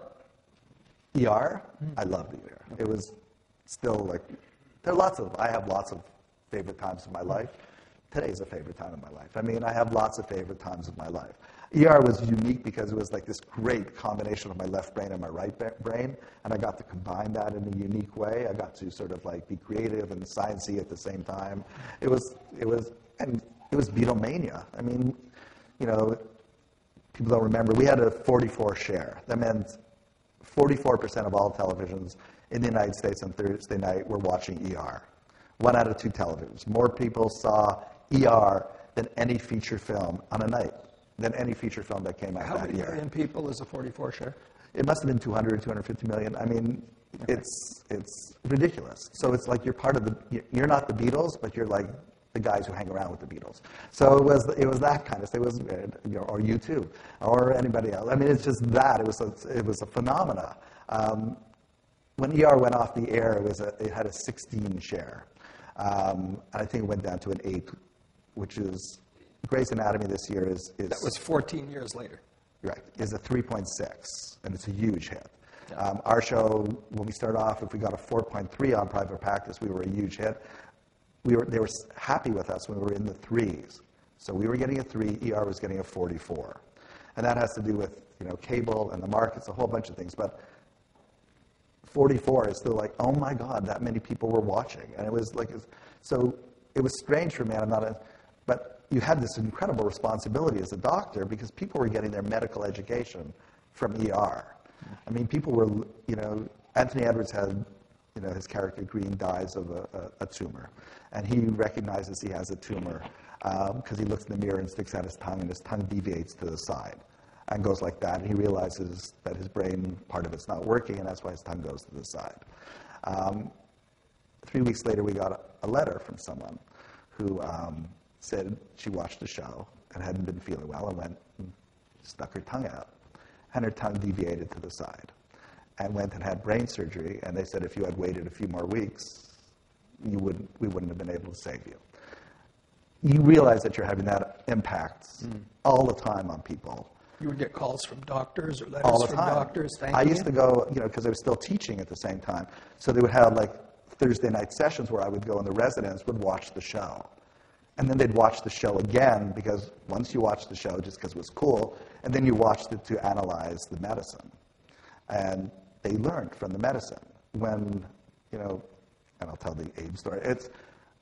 E R, I loved E R. It was still like there are lots of. I have lots of favorite times of my life. Today's a favorite time of my life. I mean, I have lots of favorite times of my life. E R was unique because it was like this great combination of my left brain and my right brain, and I got to combine that in a unique way. I got to sort of like be creative and sciencey at the same time. It was, it was, and it was Beatlemania. I mean, you know, people don't remember, we had a forty-four share. That meant forty-four percent of all televisions in the United States on Thursday night were watching E R. One out of two televisions. More people saw E R than any feature film on a night, than any feature film that came out How that many year. million people is a forty-four share? It must have been two hundred, two hundred fifty million. I mean, it's it's ridiculous. So it's like you're part of the, you're not the Beatles, but you're like the guys who hang around with the Beatles. So it was it was that kind of thing. It was, you know, or U two, or anybody else. I mean, it's just that. It was a, it was a phenomena. Um, when E R went off the air, it was a, it had a sixteen share. Um, I think it went down to an eight, which is Grey's Anatomy this year is, is That was fourteen years later. right is a three point six, and it's a huge hit. Yeah. Um, our show, when we started off, if we got a four point three on Private Practice, we were a huge hit. We were they were happy with us when we were in the threes, so we were getting a three. E R was getting a forty-four, and that has to do with you know cable and the markets, a whole bunch of things, but. forty-four is still like, oh my God, that many people were watching. And it was like, so it was strange for me. I'm not a, but you had this incredible responsibility as a doctor because people were getting their medical education from E R. I mean, people were, you know, Anthony Edwards had, you know, his character Green dies of a, a, a tumor. And he recognizes he has a tumor because um, he looks in the mirror and sticks out his tongue and his tongue deviates to the side. And goes like that, and he realizes that his brain, part of it's not working, and that's why his tongue goes to the side. Um, three weeks later, we got a, a letter from someone who um, said she watched the show and hadn't been feeling well and went and stuck her tongue out, and her tongue deviated to the side. and went and had brain surgery, and they said if you had waited a few more weeks, you wouldn't, we wouldn't have been able to save you. You realize that you're having that impact mm. all the time on people. You would get calls from doctors or letters all the from time. doctors thanking I used you? to go, you know, because I was still teaching at the same time. So they would have like Thursday night sessions where I would go and the residents would watch the show. And then they'd watch the show again because once you watched the show just because it was cool, and then you watched it to analyze the medicine. And they learned from the medicine. When, you know, and I'll tell the Abe story. It's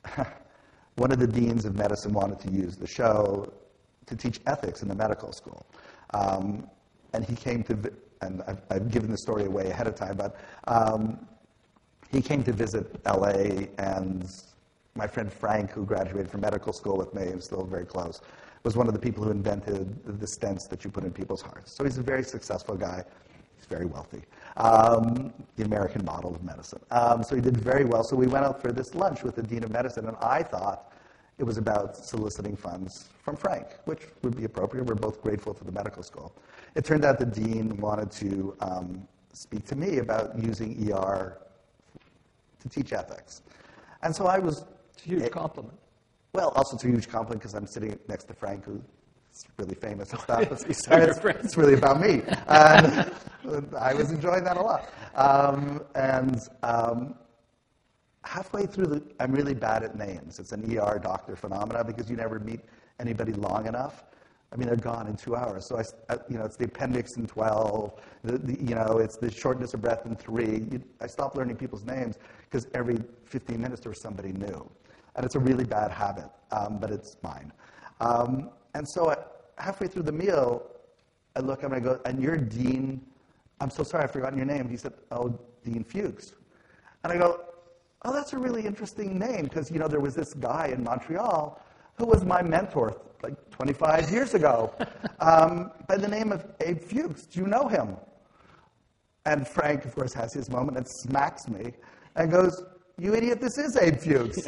one of the deans of medicine wanted to use the show to teach ethics in the medical school. Um, and he came to, vi- and I've, I've given the story away ahead of time, but um, he came to visit L A, and my friend Frank, who graduated from medical school with me and still very close, was one of the people who invented the stents that you put in people's hearts. So he's a very successful guy. He's very wealthy. Um, the American model of medicine. Um, so he did very well. So we went out for this lunch with the dean of medicine, and I thought it was about soliciting funds from Frank, which would be appropriate. We're both grateful to the medical school. It turned out the dean wanted to um, speak to me about using E R to teach ethics. And so I was... It's a huge it, compliment. Well, also it's a huge compliment because I'm sitting next to Frank, who's really famous and stuff. It's, it's, it's really about me. And I was enjoying that a lot. Um, and... Um, Halfway through the, I'm really bad at names. It's an E R doctor phenomena because you never meet anybody long enough. I mean, they're gone in two hours. So, I, I, you know, it's the appendix in twelve. The, the, you know, it's the shortness of breath in three. You, I stopped learning people's names because every fifteen minutes there was somebody new. And it's a really bad habit, um, but it's mine. Um, and so I, halfway through the meal, I look at him and I go, and you're Dean, I'm so sorry, I've forgotten your name. He said, oh, Dean Fuchs. And I go, oh, that's a really interesting name because, you know, there was this guy in Montreal who was my mentor like twenty-five years ago um, by the name of Abe Fuchs. Do you know him? And Frank, of course, has his moment and smacks me and goes, you idiot, this is Abe Fuchs.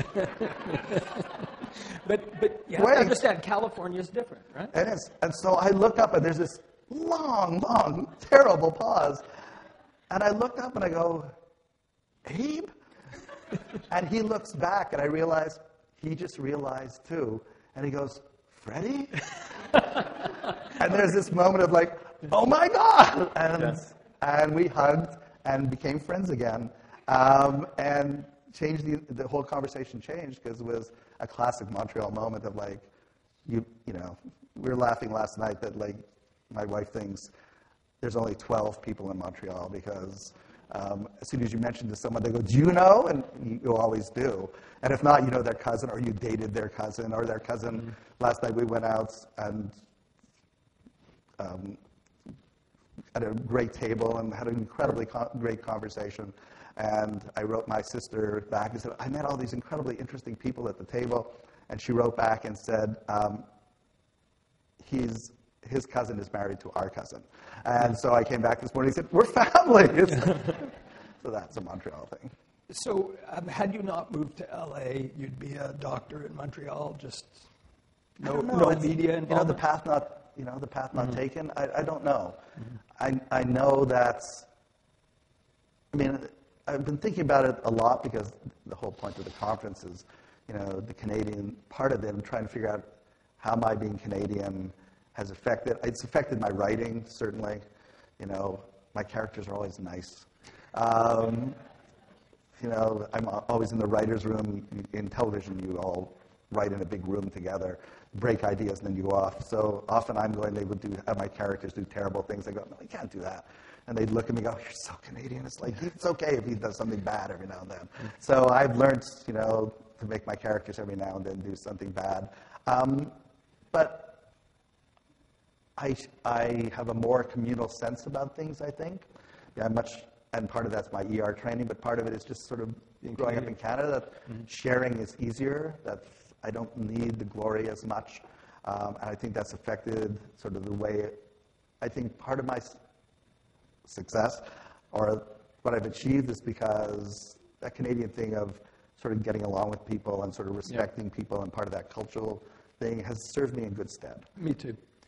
but but you have Wait. to understand, California is different, right? It is. And so I look up and there's this long, long, terrible pause. And I look up and I go, Abe? And he looks back, and I realize he just realized, too. And he goes, Freddie? And there's this moment of like, oh, my God! And, yes. and we hugged and became friends again. Um, and changed the, the whole conversation changed because it was a classic Montreal moment of like, you, you know, we were laughing last night that like my wife thinks there's only twelve people in Montreal because... Um, as soon as you mention to someone, they go, do you know? And you, you always do. And if not, you know their cousin, or you dated their cousin, or their cousin. Mm-hmm. Last night we went out and um, at a great table and had an incredibly co- great conversation. And I wrote my sister back and said, I met all these incredibly interesting people at the table. And she wrote back and said, um, he's... his cousin is married to our cousin. And so I came back this morning and said, we're family. So that's a Montreal thing. So um, had you not moved to L A, you'd be a doctor in Montreal, just no, no media involvement? You know, the path not, you know, the path not mm-hmm. taken, I, I don't know. Mm-hmm. I, I know that, I mean, I've been thinking about it a lot because the whole point of the conference is, you know, the Canadian part of it. I'm trying to figure out how am I being Canadian has affected, it's affected my writing, certainly. You know, my characters are always nice. Um, you know, I'm always in the writer's room. In television, you all write in a big room together, break ideas, and then you go off. So often I'm going, they would do, have my characters do terrible things. I go, no, you can't do that. And they'd look at me and go, you're so Canadian. It's like, it's okay if he does something bad every now and then. So I've learned, you know, to make my characters every now and then do something bad. Um, but I, I have a more communal sense about things, I think. Yeah, I'm much, and part of that's my E R training, but part of it is just sort of growing up in Canada, that mm-hmm. sharing is easier, that I don't need the glory as much. Um, and I think that's affected sort of the way, I think part of my s- success, or what I've achieved, is because that Canadian thing of sort of getting along with people and sort of respecting yeah. people, and part of that cultural thing has served me in good stead. Me too.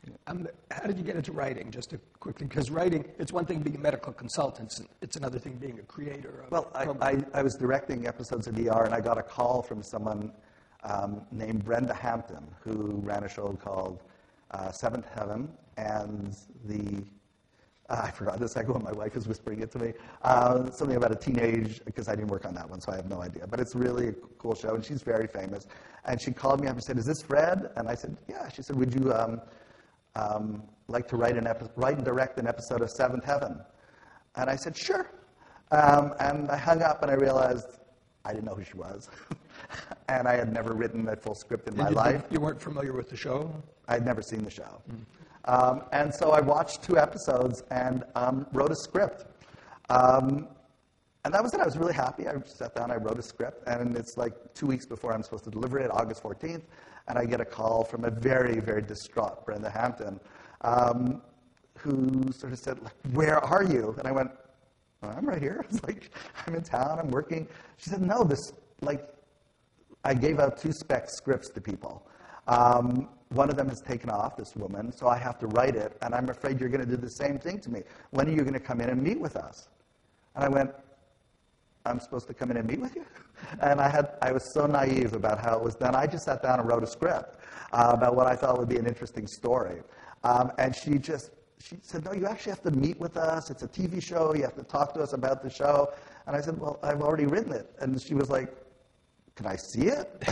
Um, how did you get into writing, just to quickly? Because writing, it's one thing being a medical consultant, it's another thing being a creator of Well, I, programs. I, I was directing episodes of E R, and I got a call from someone um, named Brenda Hampton, who ran a show called uh, Seventh Heaven, and the, uh, I forgot the second one, my wife is whispering it to me, uh, something about a teenage, because I didn't work on that one, so I have no idea. But it's really a cool show, and she's very famous. And she called me up and said, "Is this Fred?" And I said, "Yeah." She said, "Would you um, um, like to write, an epi- write and direct an episode of Seventh Heaven?" And I said, "Sure." Um, and I hung up, and I realized I didn't know who she was. And I had never written a full script in my you, life. You weren't familiar with the show? I'd never seen the show. Mm. Um, and so I watched two episodes and um, wrote a script. Um, and that was it. I was really happy. I sat down, I wrote a script, and it's like two weeks before I'm supposed to deliver it, August fourteenth, and I get a call from a very, very distraught Brenda Hampton, um, who sort of said, like, "Where are you?" And I went, "Well, I'm right here." It's like, "I'm in town, I'm working." She said, "No, this, like," I gave out two spec scripts to people. Um, one of them has taken off, this woman, so I have to write it, and I'm afraid you're going to do the same thing to me. When are you going to come in and meet with us? And I went, "I'm supposed to come in and meet with you?" And I had, I was so naive about how it was done. I just sat down and wrote a script uh, about what I thought would be an interesting story. Um, and she just, she said, "No, you actually have to meet with us. It's a T V show. You have to talk to us about the show." And I said, "Well, I've already written it." And she was like, "Can I see it?"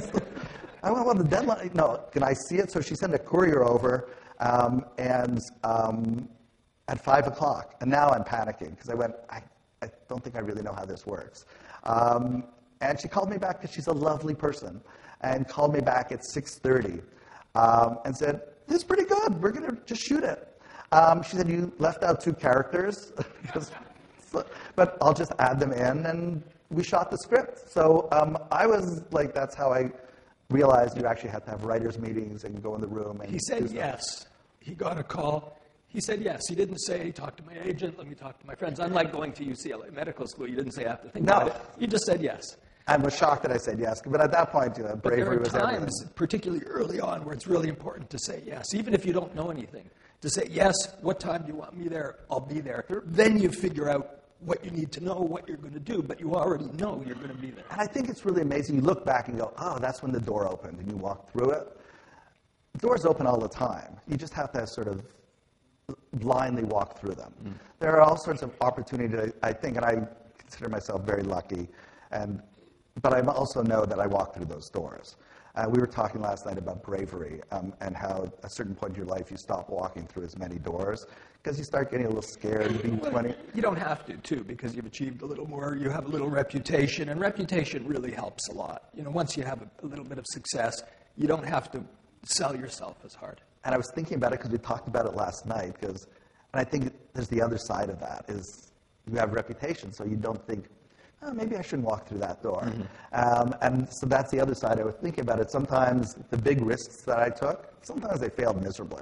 I went, "Well, the deadline, no, can I see it?" So she sent a courier over, um, and um, at five o'clock. And now I'm panicking, because I went, I, I don't think I really know how this works. Um, and she called me back, because she's a lovely person, and called me back at six thirty um, and said, "This is pretty good. We're going to just shoot it." Um, she said, "You left out two characters, because, but I'll just add them in," and we shot the script. So um, I was like, that's how I realized you actually had to have writers' meetings and go in the room. And he said yes. He got a call. He said yes. He didn't say, "Talk to my agent, let me talk to my friends." Unlike going to U C L A Medical School, you didn't say, "I have to think No. about it." You just said yes. I was shocked that I said yes, but at that point, you know, But there bravery are was times, everything. particularly early on, where it's really important to say yes, even if you don't know anything. To say, "Yes, what time do you want me there? I'll be there." Then you figure out what you need to know, what you're going to do, but you already know you're going to be there. And I think it's really amazing. You look back and go, "Oh, that's when the door opened," and you walk through it. Doors open all the time. You just have to sort of blindly walk through them. Mm. There are all sorts of opportunities, I think, and I consider myself very lucky, and but I also know that I walk through those doors. Uh, we were talking last night about bravery um, and how at a certain point in your life you stop walking through as many doors because you start getting a little scared. Being twenty. You don't have to, too, because you've achieved a little more. You have a little reputation, and reputation really helps a lot. You know, once you have a, a little bit of success, you don't have to sell yourself as hard. And I was thinking about it because we talked about it last night. Because, and I think there's the other side of that is you have reputation, so you don't think, "Oh, maybe I shouldn't walk through that door." Mm-hmm. Um, and so that's the other side. I was thinking about it. Sometimes the big risks that I took, sometimes they failed miserably.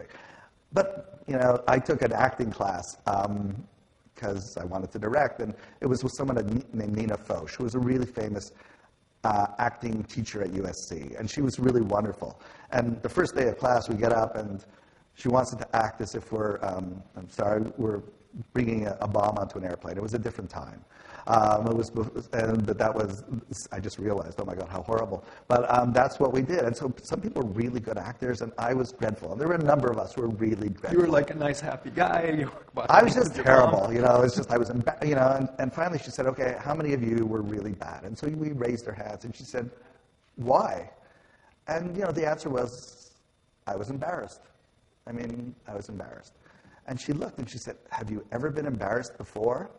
But, you know, I took an acting class because um, I wanted to direct, and it was with someone named Nina Foch, who was a really famous uh, acting teacher at U S C, and she was really wonderful. And the first day of class, we get up, and she wants us to act as if we're, um, I'm sorry, we're bringing a, a bomb onto an airplane. It was a different time. Um, it was, and but that was, I just realized, oh my God, how horrible. But um, that's what we did. And so some people were really good actors, and I was dreadful. And there were a number of us who were really dreadful. You were like a nice, happy guy. You were I was just terrible, you know. It's just I was, emba- you know. And, and finally, she said, "Okay, how many of you were really bad?" And so we raised our hands, and she said, "Why?" And you know, the answer was, "I was embarrassed." I mean, I was embarrassed. And she looked and she said, "Have you ever been embarrassed before?"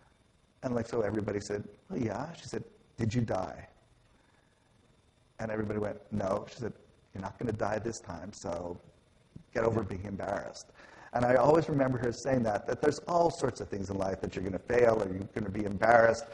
And like so, everybody said, "Well, yeah." She said, "Did you die?" And everybody went, "No." She said, "You're not going to die this time, so get over being embarrassed." And I always remember her saying that, that there's all sorts of things in life that you're going to fail or you're going to be embarrassed.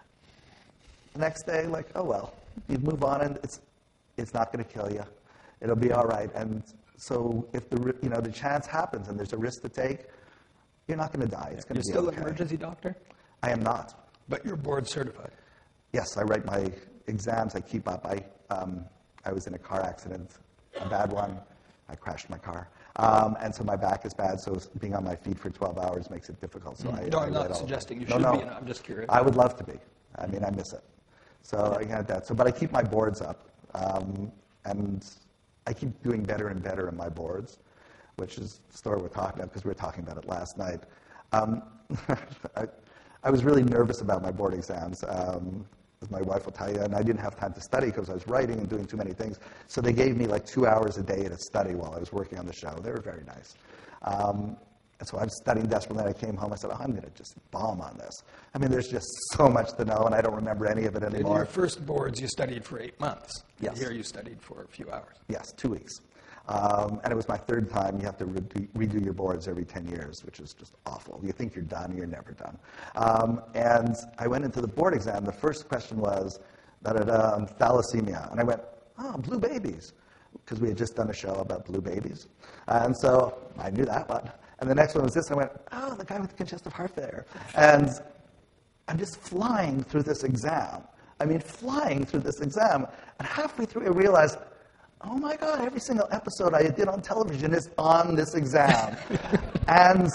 The next day, like, oh, well, you move on and it's it's not going to kill you. It'll be all right. And so if the you know the chance happens and there's a risk to take, you're not going to die. It's going You're to be still okay. an emergency doctor? I am not. But you're board certified. Yes, I write my exams. I keep up. I um, I was in a car accident, a bad one, I crashed my car. Um, and so my back is bad, so being on my feet for twelve hours makes it difficult. So I, No, I I'm read not all suggesting you no, should no. be. I'm just curious. I would love to be. I mean, I miss it. So I got that. So, but I keep my boards up, um, and I keep doing better and better in my boards, which is the story we're talking about because we were talking about it last night. Um, I, I was really nervous about my board exams, um, as my wife will tell you, and I didn't have time to study because I was writing and doing too many things. So they gave me like two hours a day to study while I was working on the show. They were very nice. Um, and so I'm studying desperately. And I came home. I said, oh, I'm going to just bomb on this. I mean, there's just so much to know, and I don't remember any of it In anymore. your first boards, you studied for eight months. Yes. Here you studied for a few hours. Yes, two weeks. Um, and it was my third time. You have to redo, redo your boards every ten years, which is just awful. You think you're done, you're never done. Um, and I went into the board exam. The first question was, da-da-da, um, thalassemia. And I went, oh, blue babies, because we had just done a show about blue babies. And so I knew that one. And the next one was this. I went, oh, the guy with congestive heart failure. And I'm just flying through this exam. I mean, flying through this exam. And halfway through, I realized, oh my God, every single episode I did on television is on this exam. And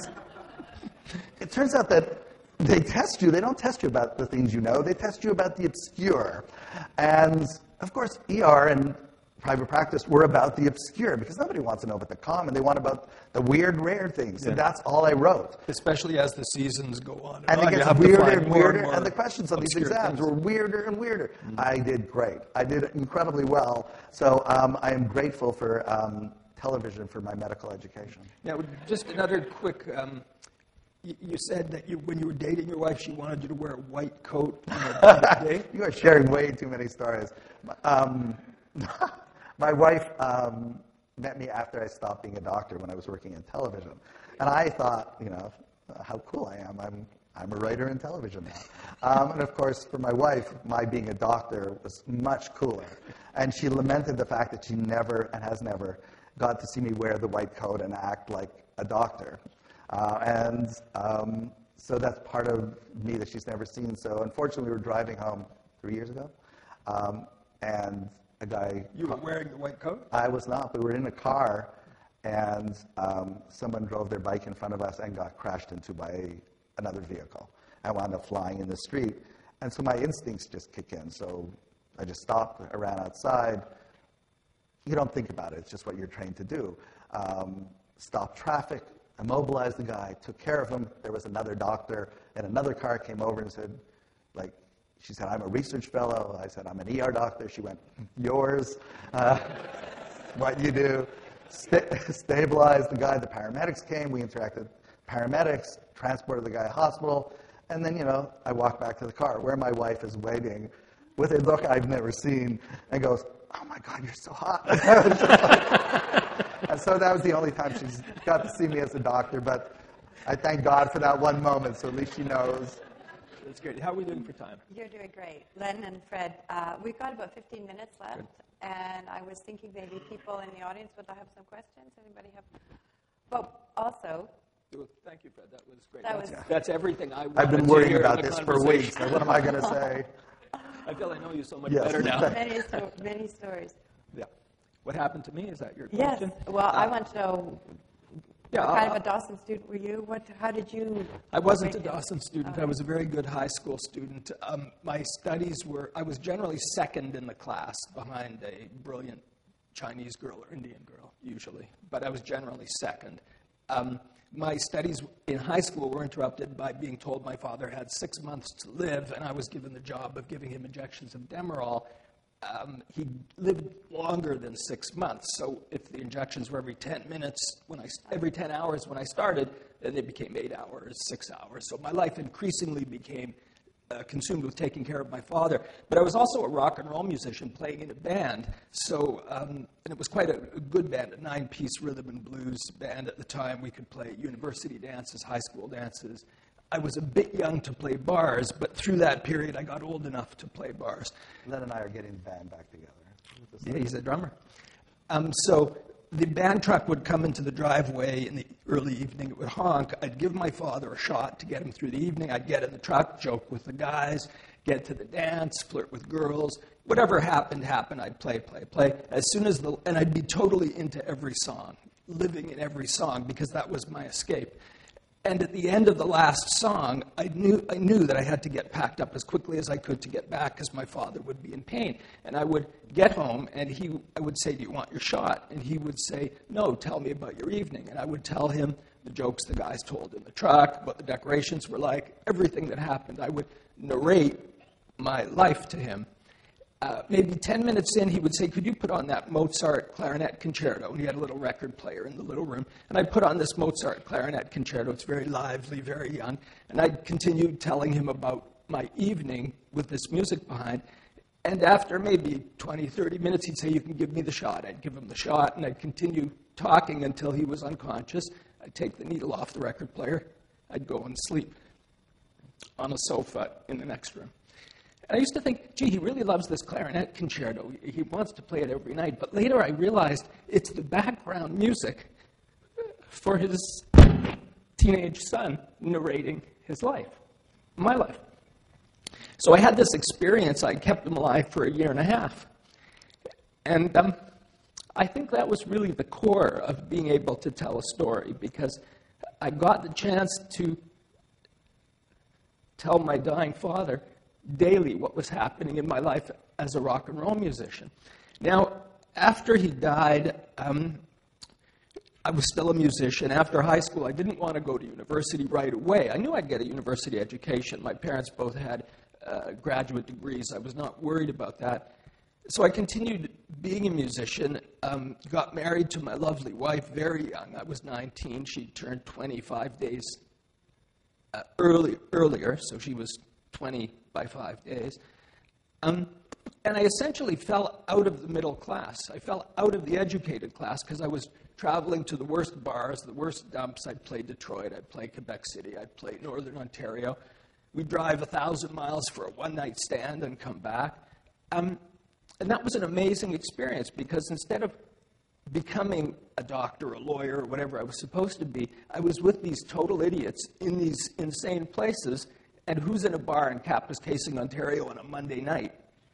it turns out that they test you. They don't test you about the things you know. They test you about the obscure. And, of course, E R and private practice were about the obscure because nobody wants to know about the common. They want about the weird, rare things. Yeah. And that's all I wrote. Especially as the seasons go on. And, And on, it you gets have to weirder find and more weirder, more and the questions on these obscure exams things. were weirder and weirder. Mm-hmm. I did great. I did incredibly well. So um, I am grateful for um, television for my medical education. Now, just another quick, um, you, you said that you, when you were dating your wife, she wanted you to wear a white coat on a public day. You are sharing way too many stories. Um, my wife um, met me after I stopped being a doctor when I was working in television. And I thought, you know, how cool I am. I'm I'm a writer in television now. Um, and of course, for my wife, my being a doctor was much cooler. And she lamented the fact that she never, and has never, got to see me wear the white coat and act like a doctor. Uh, and um, so that's part of me that she's never seen. So unfortunately, we were driving home three years ago, um, and a guy... You were wearing the white coat? I was not. We were in a car, and um, someone drove their bike in front of us and got crashed into by a, another vehicle and wound up flying in the street. And so my instincts just kick in. So I just stopped, I ran outside. You don't think about it. It's just what you're trained to do. Um, stopped traffic, immobilized the guy, took care of him. There was another doctor, and another car came over and said, like, she said, I'm a research fellow. I said, I'm an E R doctor. She went, yours. Uh, what you do. St- stabilized the guy. The paramedics came. We interacted. Paramedics transported the guy to hospital. And then, you know, I walked back to the car where my wife is waiting with a look I've never seen and goes, oh, my God, you're so hot. And so that was the only time she's got to see me as a doctor. But I thank God for that one moment, so at least she knows. That's great. How are we doing for time? You're doing great. Len and Fred, uh, we've got about fifteen minutes left, Good. and I was thinking maybe people in the audience would have some questions. Anybody have? But also, Well, thank you, Fred. That was great. That that's, was- that's everything I wanted I've been to worrying hear in about the this for conversation. weeks. Like, what am I going to say? I feel I know you so much Yes. better now. many, sto- many stories. Yeah. What happened to me? Is that your Yes. question? Well, I Uh, want to know. Yeah, what kind uh, of a Dawson student were you? What? How did you? I wasn't a break in? Dawson student. Okay. I was a very good high school student. Um, my studies were, I was generally second in the class behind a brilliant Chinese girl or Indian girl, usually. But I was generally second. Um, my studies in high school were interrupted by being told my father had six months to live, and I was given the job of giving him injections of Demerol. Um, he lived longer than six months. So if the injections were every ten minutes, when I every ten hours when I started, then they became eight hours, six hours. So my life increasingly became uh, consumed with taking care of my father. But I was also a rock and roll musician playing in a band. So um, and it was quite a, a good band, a nine-piece rhythm and blues band at the time. We could play university dances, high school dances. I was a bit young to play bars, but through that period, I got old enough to play bars. Len and I are getting the band back together. Yeah, he's a drummer. Um, so the band truck would come into the driveway in the early evening. It would honk. I'd give my father a shot to get him through the evening. I'd get in the truck, joke with the guys, get to the dance, flirt with girls. Whatever happened, happened. I'd play, play, play. As soon as the, and I'd be totally into every song, living in every song, because that was my escape. And at the end of the last song, I knew I knew that I had to get packed up as quickly as I could to get back, because my father would be in pain. And I would get home, and he, I would say, "Do you want your shot?" And he would say, "No, tell me about your evening." And I would tell him the jokes the guys told in the truck, what the decorations were like, everything that happened. I would narrate my life to him. Uh, maybe ten minutes in, he would say, "Could you put on that Mozart clarinet concerto?" And he had a little record player in the little room. And I'd put on this Mozart clarinet concerto. It's very lively, very young. And I'd continue telling him about my evening with this music behind. And after maybe twenty, thirty minutes, he'd say, "You can give me the shot." I'd give him the shot, and I'd continue talking until he was unconscious. I'd take the needle off the record player. I'd go and sleep on a sofa in the next room. And I used to think, gee, he really loves this clarinet concerto. He wants to play it every night. But later I realized it's the background music for his teenage son narrating his life, my life. So I had this experience. I kept him alive for a year and a half. And um, I think that was really the core of being able to tell a story, because I got the chance to tell my dying father daily what was happening in my life as a rock and roll musician. Now, after he died, um, I was still a musician. After high school, I didn't want to go to university right away. I knew I'd get a university education. My parents both had uh, graduate degrees. I was not worried about that. So I continued being a musician, um, got married to my lovely wife very young. I was nineteen. She turned twenty-five days uh, early, earlier, so she was twenty by five days. Um, and I essentially fell out of the middle class. I fell out of the educated class because I was traveling to the worst bars, the worst dumps. I'd play Detroit, I'd play Quebec City, I'd play Northern Ontario. We'd drive a thousand miles for a one-night stand and come back. Um, and that was an amazing experience, because instead of becoming a doctor, a lawyer, or whatever I was supposed to be, I was with these total idiots in these insane places. And who's in a bar in Kapuskasing, Ontario on a Monday night?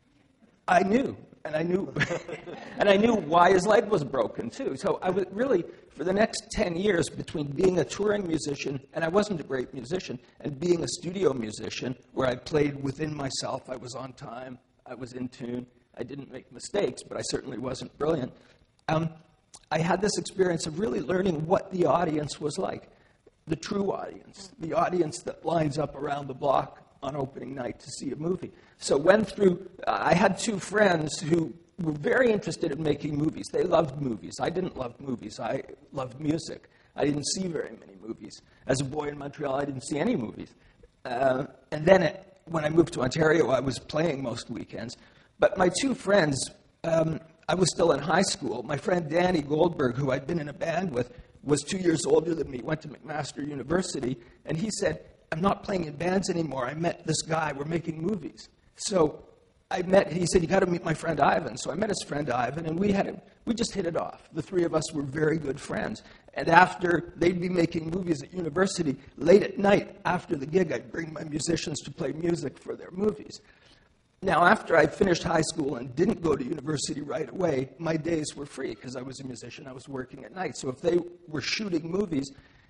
I knew, and I knew, and I knew why his leg was broken too. So I was really, for the next ten years, between being a touring musician, and I wasn't a great musician, and being a studio musician, where I played within myself. I was on time, I was in tune, I didn't make mistakes, but I certainly wasn't brilliant. Um, I had this experience of really learning what the audience was like. The true audience, the audience that lines up around the block on opening night to see a movie. So went through, uh, I had two friends who were very interested in making movies. They loved movies. I didn't love movies. I loved music. I didn't see very many movies. As a boy in Montreal, I didn't see any movies. Uh, and then it, when I moved to Ontario, I was playing most weekends. But my two friends, um, I was still in high school. My friend Danny Goldberg, who I'd been in a band with, was two years older than me, went to McMaster University, and he said, "I'm not playing in bands anymore. I met this guy. We're making movies." So I met, he said, "You got to meet my friend Ivan." So I met his friend Ivan, and we had a, we just hit it off. The three of us were very good friends. And after they'd be making movies at university, late at night after the gig, I'd bring my musicians to play music for their movies. Now, after I finished high school and didn't go to university right away, my days were free because I was a musician. I was working at night. So if they were shooting movies,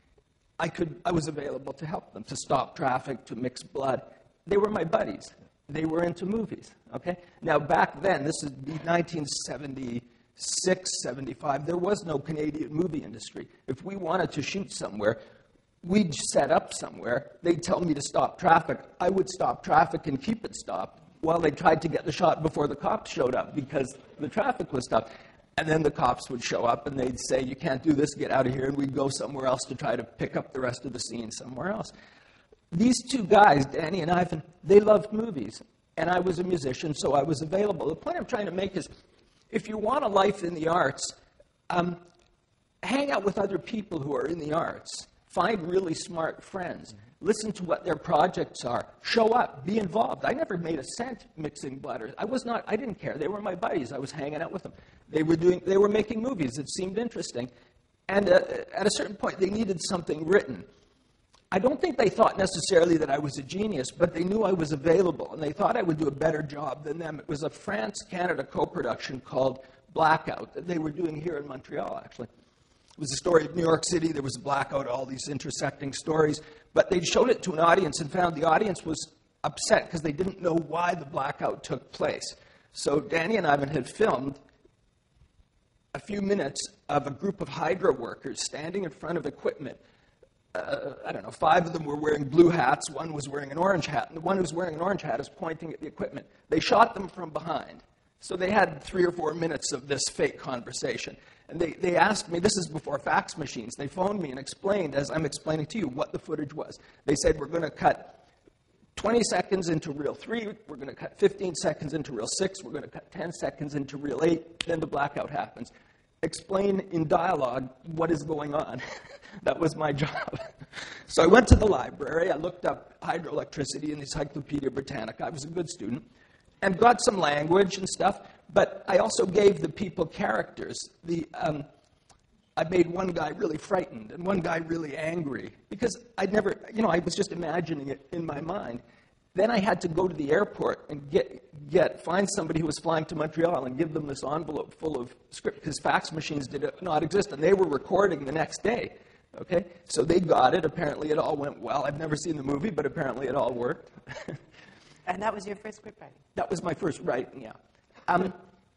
I could, I was available to help them, to stop traffic, to mix blood. They were my buddies. They were into movies, okay? Now, back then, this is nineteen seventy-six, seventy-five, there was no Canadian movie industry. If we wanted to shoot somewhere, we'd set up somewhere. They'd tell me to stop traffic. I would stop traffic and keep it stopped while they tried to get the shot before the cops showed up because the traffic was stopped. And then the cops would show up and they'd say, "You can't do this, get out of here," and we'd go somewhere else to try to pick up the rest of the scene somewhere else. These two guys, Danny and Ivan, they loved movies, and I was a musician, so I was available. The point I'm trying to make is, if you want a life in the arts, um, hang out with other people who are in the arts. Find really smart friends. listen to what their projects are, show up, be involved. I never made a cent mixing Blood. I was not, I didn't care. They were my buddies. I was hanging out with them. They were doing, they were making movies. It seemed interesting. And uh, at a certain point, they needed something written. I don't think they thought necessarily that I was a genius, but they knew I was available, and they thought I would do a better job than them. It was a France-Canada co-production called Blackout that they were doing here in Montreal, actually. It was a story of New York City. There was a blackout, all these intersecting stories. But they showed it to an audience and found the audience was upset because they didn't know why the blackout took place. So Danny and Ivan had filmed a few minutes of a group of hydro workers standing in front of equipment. Uh, I don't know, five of them were wearing blue hats, one was wearing an orange hat, and the one who was wearing an orange hat is pointing at the equipment. They shot them from behind. So they had three or four minutes of this fake conversation. And they, they asked me, this is before fax machines, they phoned me and explained, as I'm explaining to you, what the footage was. They said, we're going to cut twenty seconds into reel three, we're going to cut fifteen seconds into reel six, we're going to cut ten seconds into reel eight, then the blackout happens. Explain in dialogue what is going on. That was my job. So I went to the library, I looked up hydroelectricity in the Encyclopedia Britannica, I was a good student, and got some language and stuff, but I also gave the people characters. The, um, I made one guy really frightened and one guy really angry because I'd never, you know, I was just imagining it in my mind. Then I had to go to the airport and get, get find somebody who was flying to Montreal and give them this envelope full of script because fax machines did not exist, and they were recording the next day. Okay, so they got it. Apparently, it all went well. I've never seen the movie, but apparently, it all worked. And that was your first script writing? That was my first writing. Yeah. Um,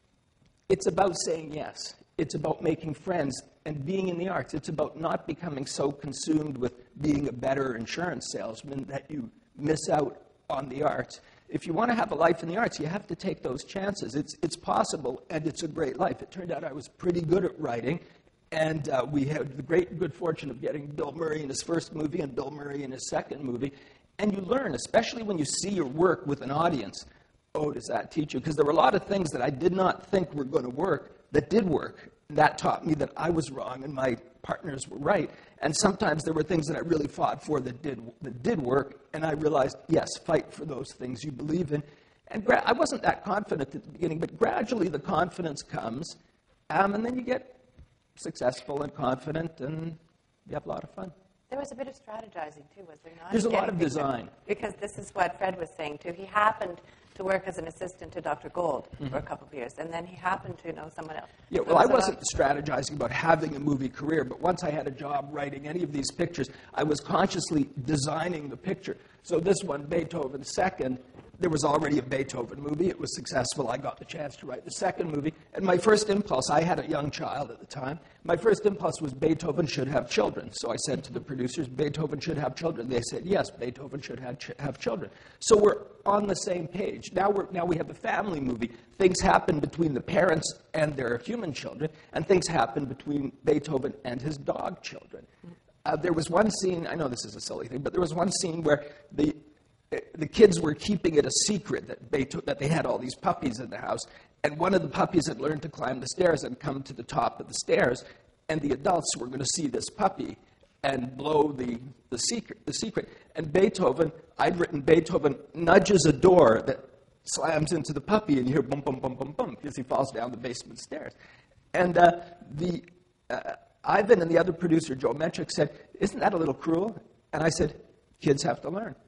it's about saying yes. It's about making friends and being in the arts. It's about not becoming so consumed with being a better insurance salesman that you miss out on the arts. If you want to have a life in the arts, you have to take those chances. It's, it's possible, and it's a great life. It turned out I was pretty good at writing, and uh, we had the great good fortune of getting Bill Murray in his first movie and Bill Murray in his second movie. And you learn, especially when you see your work with an audience, oh, does that teach you? Because there were a lot of things that I did not think were going to work that did work. That taught me that I was wrong and my partners were right. And sometimes there were things that I really fought for that did that did work, and I realized, yes, fight for those things you believe in. And gra- I wasn't that confident at the beginning, but gradually the confidence comes, um, and then you get successful and confident, and you have a lot of fun. There was a bit of strategizing, too, was there not? There's a lot Getting of things- design. Because this is what Fred was saying, too. He happened to work as an assistant to Doctor Gold Mm-hmm. for a couple of years, and then he happened to know someone else. Yeah, So well, I it was a wasn't strategizing about having a movie career, but once I had a job writing any of these pictures, I was consciously designing the picture. So this one, Beethoven Second, there was already a Beethoven movie. It was successful. I got the chance to write the second movie. And my first impulse, I had a young child at the time, my first impulse was Beethoven should have children. So I said to the producers, Beethoven should have children. They said, yes, Beethoven should have, ch- have children. So we're on the same page. Now, we're, now we have a family movie. Things happen between the parents and their human children, and things happen between Beethoven and his dog children. Uh, there was one scene, I know this is a silly thing, but there was one scene where the the kids were keeping it a secret that Beethoven, that they had all these puppies in the house, and one of the puppies had learned to climb the stairs and come to the top of the stairs, and the adults were going to see this puppy and blow the, the secret. The secret. And Beethoven, I'd written Beethoven nudges a door that slams into the puppy, and you hear bum, bum, bum, bum, bum, because he falls down the basement stairs. And uh, the uh, Ivan and the other producer, Joe Metrick, said, isn't that a little cruel? And I said, kids have to learn.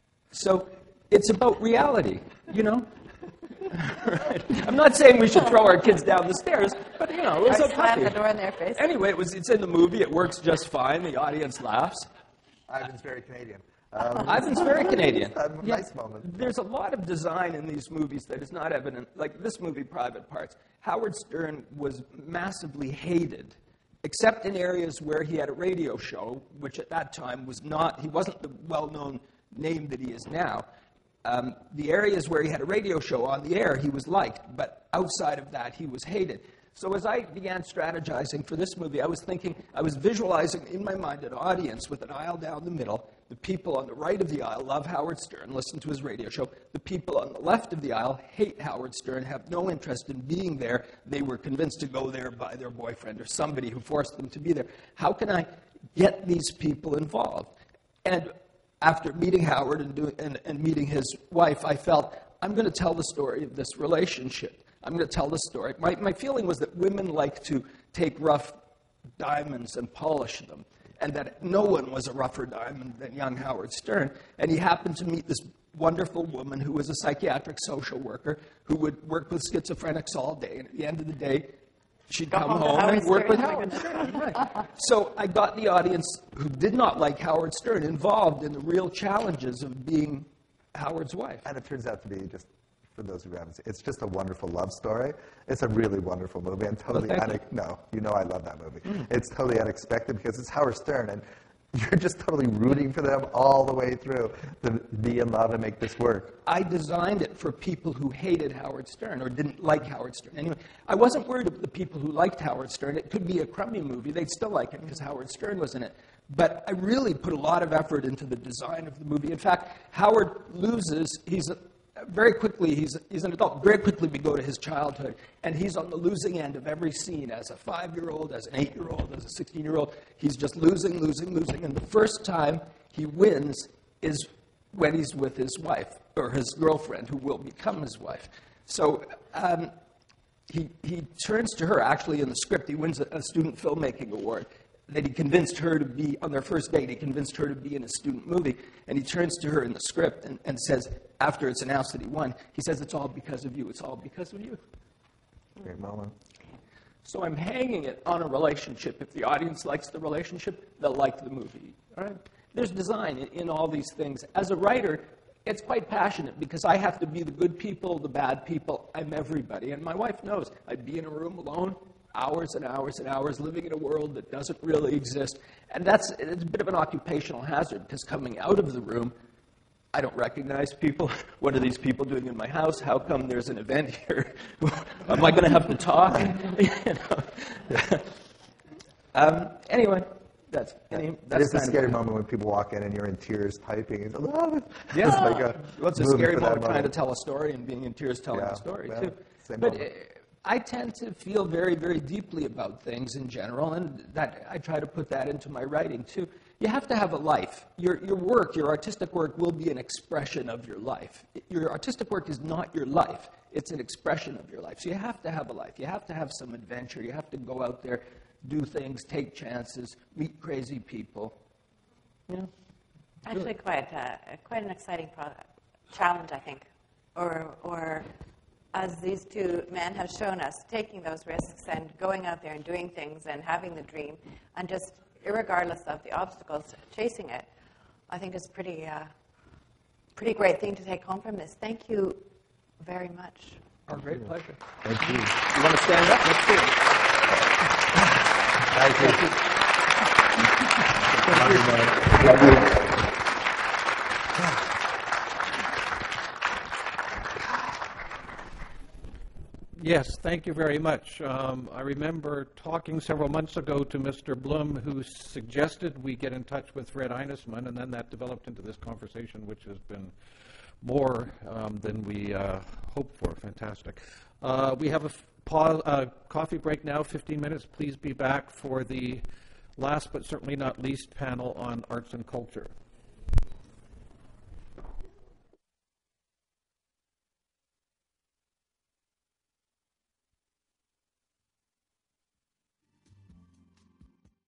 So it's about reality, you know? Right. I'm not saying we should throw our kids down the stairs, but, you know, it was Or a slam puppy. the door in their face. Anyway, it was, it's in the movie. It works just fine. The audience laughs. Ivan's very Canadian. Um, Ivan's very Canadian. a Yeah. nice moment. There's a lot of design in these movies that is not evident. Like this movie, Private Parts. Howard Stern was massively hated, except in areas where he had a radio show, which at that time was not, he wasn't the well-known name that he is now. Um, the areas where he had a radio show on the air, he was liked, but outside of that, he was hated. So as I began strategizing for this movie, I was thinking, I was visualizing in my mind an audience with an aisle down the middle. The people on the right of the aisle love Howard Stern, listen to his radio show. The people on the left of the aisle hate Howard Stern, have no interest in being there. They were convinced to go there by their boyfriend or somebody who forced them to be there. How can I get these people involved? And after meeting Howard and, doing, and, and meeting his wife, I felt, I'm going to tell the story of this relationship. I'm going to tell the story. My, my feeling was that women like to take rough diamonds and polish them, and that no one was a rougher diamond than young Howard Stern. And he happened to meet this wonderful woman who was a psychiatric social worker who would work with schizophrenics all day, and at the end of the day, she'd Go come home to home Howard and work Stern. with Oh my Howard goodness. Stern. Right. So I got the audience who did not like Howard Stern involved in the real challenges of being Howard's wife. And it turns out to be just, for those who haven't seen, it's just a wonderful love story. It's a really wonderful movie, and totally Well, thank unex- no, you know I love that movie. Mm. It's totally unexpected because it's Howard Stern, and you're just totally rooting for them all the way through to be in love and make this work. I designed it for people who hated Howard Stern or didn't like Howard Stern. Anyway, I wasn't worried about the people who liked Howard Stern. It could be a crummy movie. They'd still like it because Howard Stern was in it. But I really put a lot of effort into the design of the movie. In fact, Howard loses. He's a, very quickly, he's, he's an adult. Very quickly, we go to his childhood, and he's on the losing end of every scene as a five-year-old, as an eight-year-old, as a sixteen-year-old. He's just losing, losing, losing. And the first time he wins is when he's with his wife, or his girlfriend, who will become his wife. So um, he, he turns to her, actually, in the script. He wins a, a student filmmaking award that he convinced her to be, on their first date, he convinced her to be in a student movie. And he turns to her in the script and, and says, after it's announced that he won, he says, it's all because of you. It's all because of you. Great moment. So I'm hanging it on a relationship. If the audience likes the relationship, they'll like the movie. All right? There's design in, in all these things. As a writer, it's quite passionate because I have to be the good people, the bad people. I'm everybody. And my wife knows I'd be in a room alone, hours and hours and hours, living in a world that doesn't really exist. And that's it's a bit of an occupational hazard because coming out of the room, I don't recognize people. What are these people doing in my house? How come there's an event here? Am I going to have to talk? You know? um, anyway, that's, any, that's It's a kind scary of, moment when people walk in and you're in tears typing. It's, oh, Yeah, it's like a well, it's a movie scary for that moment trying to moment. tell a story and being in tears telling Yeah, a story, well, too. same But moment. uh, I tend to feel very, very deeply about things in general, and that I try to put that into my writing, too. You have to have a life. Your, your work, your artistic work, will be an expression of your life. Your artistic work is not your life. It's an expression of your life. So you have to have a life. You have to have some adventure. You have to go out there, do things, take chances, meet crazy people. You know? Actually, quite uh, quite an exciting pro- challenge, I think, or or as these two men have shown us, taking those risks and going out there and doing things and having the dream, and just irregardless of the obstacles, chasing it. I think is pretty uh, pretty great thing to take home from this. Thank you very much. Our great pleasure. Thank you. You want to stand up? Let's do it. Thank you. Thank you. Love you. Yes, thank you very much. Um, I remember talking several months ago to Mister Blum, who suggested we get in touch with Fred Einesman, and then that developed into this conversation, which has been more um, than we uh, hoped for. Fantastic. Uh, we have a f- pause, uh, coffee break now, fifteen minutes. Please be back for the last but certainly not least panel on arts and culture.